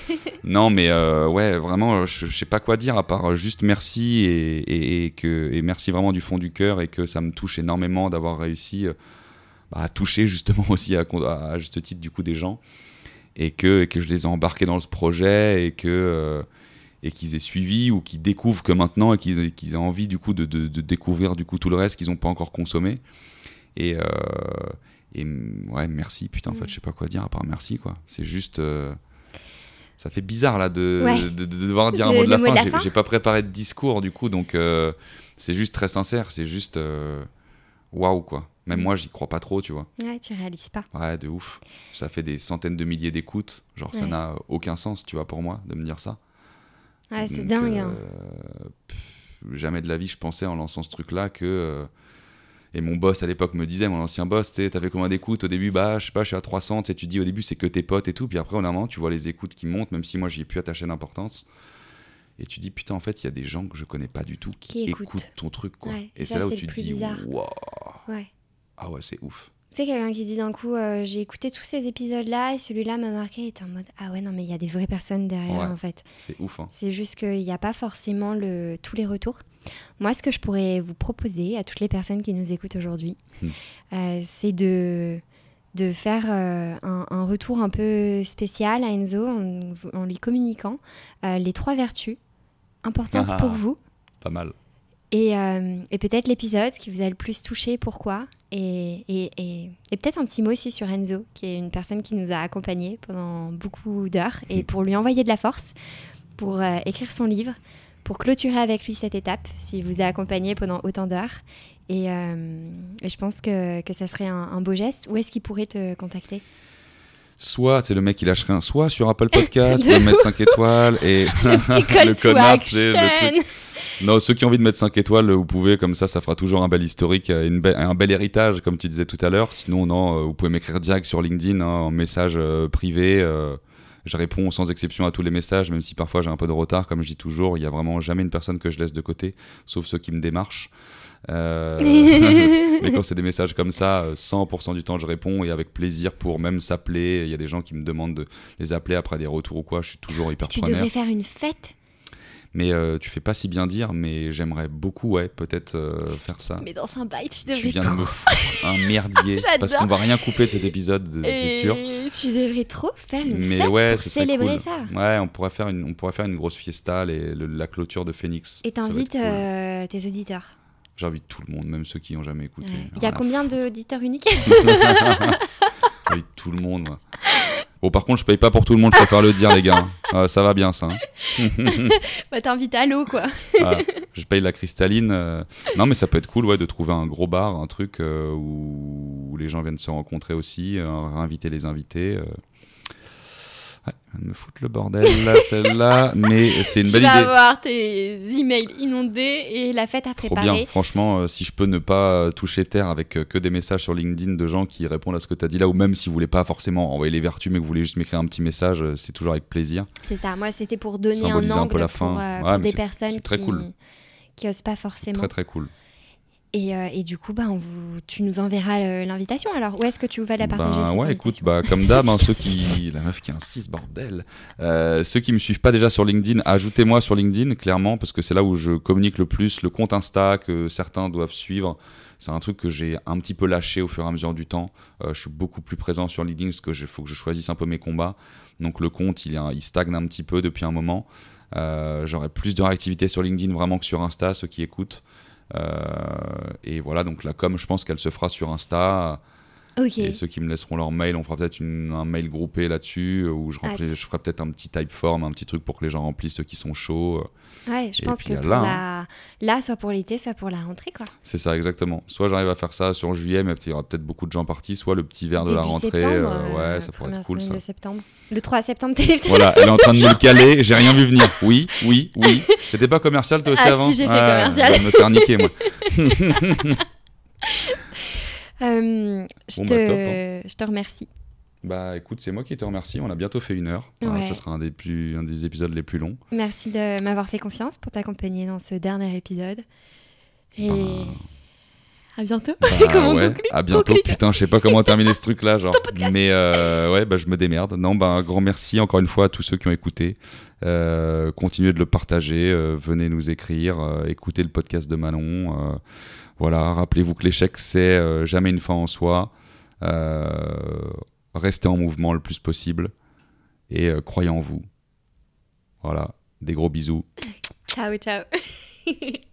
Non mais euh, ouais, vraiment, je, je sais pas quoi dire à part juste merci et, et, et, que, et merci vraiment du fond du cœur et que ça me touche énormément d'avoir réussi euh, bah, à toucher justement aussi à, à, à juste titre du coup des gens. Et que, et que je les ai embarqués dans ce projet et, que, euh, et qu'ils aient suivi ou qu'ils découvrent que maintenant et qu'ils, qu'ils aient envie du coup de, de, de découvrir du coup tout le reste qu'ils n'ont pas encore consommé. Et, euh, et ouais, merci, putain, en fait, je sais pas quoi dire à part merci, quoi. C'est juste... Euh, ça fait bizarre là de, ouais. de, de, de devoir dire un le, mot de la mot fin. De la j'ai, fin. j'ai pas préparé de discours du coup, donc euh, c'est juste très sincère, c'est juste... Euh, waouh, quoi. Même moi, j'y crois pas trop, tu vois. Ouais, tu réalises pas. Ouais, de ouf. Ça fait des centaines de milliers d'écoutes. Genre, ouais. Ça n'a aucun sens, tu vois, pour moi, de me dire ça. Ouais, c'est Donc, dingue. Euh, hein. pff, jamais de la vie, je pensais en lançant ce truc-là que... Euh, et mon boss, à l'époque, me disait, mon ancien boss, tu sais, t'avais combien d'écoutes au début? Bah, je sais pas, je suis à trois cents. Tu sais, tu dis au début, c'est que tes potes et tout. Puis après, au moment, tu vois les écoutes qui montent, même si moi, j'y ai plus attaché d'importance. Et tu dis, putain, en fait, il y a des gens que je connais pas du tout qui, qui écoutent. écoutent ton truc, quoi. Ouais, et ça, c'est là où c'est tu te dis, waouh. Ouais. Ah ouais, c'est ouf. C'est quelqu'un qui dit d'un coup, euh, j'ai écouté tous ces épisodes-là et celui-là m'a marqué et t'es en mode, ah ouais, non, mais il y a des vraies personnes derrière, ouais, en fait. C'est ouf, hein. C'est juste qu'il n'y a pas forcément le, tous les retours. Moi, ce que je pourrais vous proposer à toutes les personnes qui nous écoutent aujourd'hui, hmm. euh, c'est de, de faire euh, un, un retour un peu spécial à Enzo en, en lui communiquant euh, les trois vertus importantes ah, pour vous. Pas mal. Et, euh, et peut-être l'épisode qui vous a le plus touché, pourquoi. Et, et, et, et peut-être un petit mot aussi sur Enzo, qui est une personne qui nous a accompagnés pendant beaucoup d'heures. Et pour lui envoyer de la force, pour euh, écrire son livre, pour clôturer avec lui cette étape, s'il vous a accompagné pendant autant d'heures. Et, euh, et je pense que, que ça serait un, un beau geste. Où est-ce qu'il pourrait te contacter ? Soit, c'est le mec qui lâche rien, soit sur Apple Podcast, va mettre cinq étoiles et le, le connard, c'est le truc. Non, ceux qui ont envie de mettre cinq étoiles, vous pouvez, comme ça, ça fera toujours un bel historique, une be- un bel héritage, comme tu disais tout à l'heure. Sinon, non, vous pouvez m'écrire direct sur LinkedIn, hein, en message euh, privé. Euh, je réponds sans exception à tous les messages, même si parfois j'ai un peu de retard, comme je dis toujours. Il n'y a vraiment jamais une personne que je laisse de côté, sauf ceux qui me démarchent. Euh... mais quand c'est des messages comme ça, cent pour cent du temps je réponds et avec plaisir pour même s'appeler. Il y a des gens qui me demandent de les appeler après des retours ou quoi, je suis toujours hyper tu preneur. Tu devrais faire une fête. Mais euh, tu fais pas si bien dire, mais j'aimerais beaucoup, ouais, peut-être euh, faire ça. Mais dans un bail, tu devrais Tu viens trop... de me foutre un merdier, parce qu'on va rien couper de cet épisode, et c'est sûr. Tu devrais trop faire une mais fête ouais, pour célébrer cool. ça. Ouais, on pourrait faire une, on pourrait faire une grosse fiesta, les, le, la clôture de Phoenix. Et t'invites cool. euh, tes auditeurs. J'invite tout le monde, même ceux qui n'ont jamais écouté. Ouais. Il y a combien d'auditeurs uniques? J'invite tout le monde. Ouais. Bon, par contre, je paye pas pour tout le monde, je préfère le dire, les gars. Euh, ça va bien, ça. Hein. Bah, t'invites à l'eau, quoi. Ah, je paye la cristalline. Euh... Non, mais ça peut être cool, ouais, de trouver un gros bar, un truc euh, où... où les gens viennent se rencontrer aussi, euh, réinviter les invités. Euh... Ouais, elle me foutre le bordel, là, celle-là, mais c'est une tu belle idée. Tu vas avoir tes emails inondés et la fête à Trop préparer. Bien, franchement, euh, si je peux ne pas toucher terre avec euh, que des messages sur LinkedIn de gens qui répondent à ce que tu as dit là, ou même si vous voulez pas forcément envoyer les vertus, mais que vous voulez juste m'écrire un petit message, euh, c'est toujours avec plaisir. C'est ça, moi c'était pour donner un angle un peu la fin. pour, euh, ouais, pour des c'est, personnes c'est très qui, cool. qui osent pas forcément. Très très cool. Et, euh, et du coup, bah, on vous, tu nous enverras euh, l'invitation. Alors, où est-ce que tu vas la partager ben, cette ouais, écoute, bah, comme d'hab, hein, ceux qui... La meuf qui insiste, bordel. Euh, ceux qui me suivent pas déjà sur LinkedIn, ajoutez-moi sur LinkedIn, clairement, parce que c'est là où je communique le plus. Le compte Insta que certains doivent suivre, c'est un truc que j'ai un petit peu lâché au fur et à mesure du temps. Euh, je suis beaucoup plus présent sur LinkedIn parce qu'il faut que je choisisse un peu mes combats. Donc le compte, il, est un... il stagne un petit peu depuis un moment. Euh, j'aurai plus de réactivité sur LinkedIn vraiment que sur Insta, ceux qui écoutent. Euh, et voilà, donc la com, je pense qu'elle se fera sur Insta Ok. Et ceux qui me laisseront leur mail, on fera peut-être une, un mail groupé là-dessus où je, remplis, je ferai peut-être un petit type form, un petit truc pour que les gens remplissent ceux qui sont chauds. Ouais, je Et pense puis, que là, pour hein. la... là, soit pour l'été, soit pour la rentrée, quoi. C'est ça, exactement. Soit j'arrive à faire ça sur juillet, mais il y aura peut-être beaucoup de gens partis, soit le petit verre de Début la rentrée. septembre, euh, euh, ouais, ça pourrait être première cool semaine ça. de septembre. Le trois septembre, téléphone. Voilà, elle est en train de me le caler, j'ai rien vu venir. Oui, oui, oui. C'était pas commercial toi aussi Ah, avant? si, j'ai fait Ouais, commercial. Je vais me faire niquer moi. Euh, je, Bon, te... bah, top, hein. je te remercie. Bah écoute, c'est moi qui te remercie. On a bientôt fait une heure. Voilà, Ouais. ce sera un des, plus, un des épisodes les plus longs. Merci de m'avoir fait confiance pour t'accompagner dans ce dernier épisode. Et Ben, à bientôt. bah, Comment on ouais, conclut à bientôt. Conclue-toi. Putain, je sais pas comment terminer ce truc-là. Genre. ton podcast. Mais euh, ouais, bah, je me démerde. Non, bah, un grand merci encore une fois à tous ceux qui ont écouté. Euh, continuez de le partager. Euh, venez nous écrire. Euh, écoutez le podcast de Manon. Euh, voilà, rappelez-vous que l'échec, c'est euh, jamais une fin en soi. Euh, restez en mouvement le plus possible. Et euh, croyez en vous. Voilà, des gros bisous. Ciao, ciao.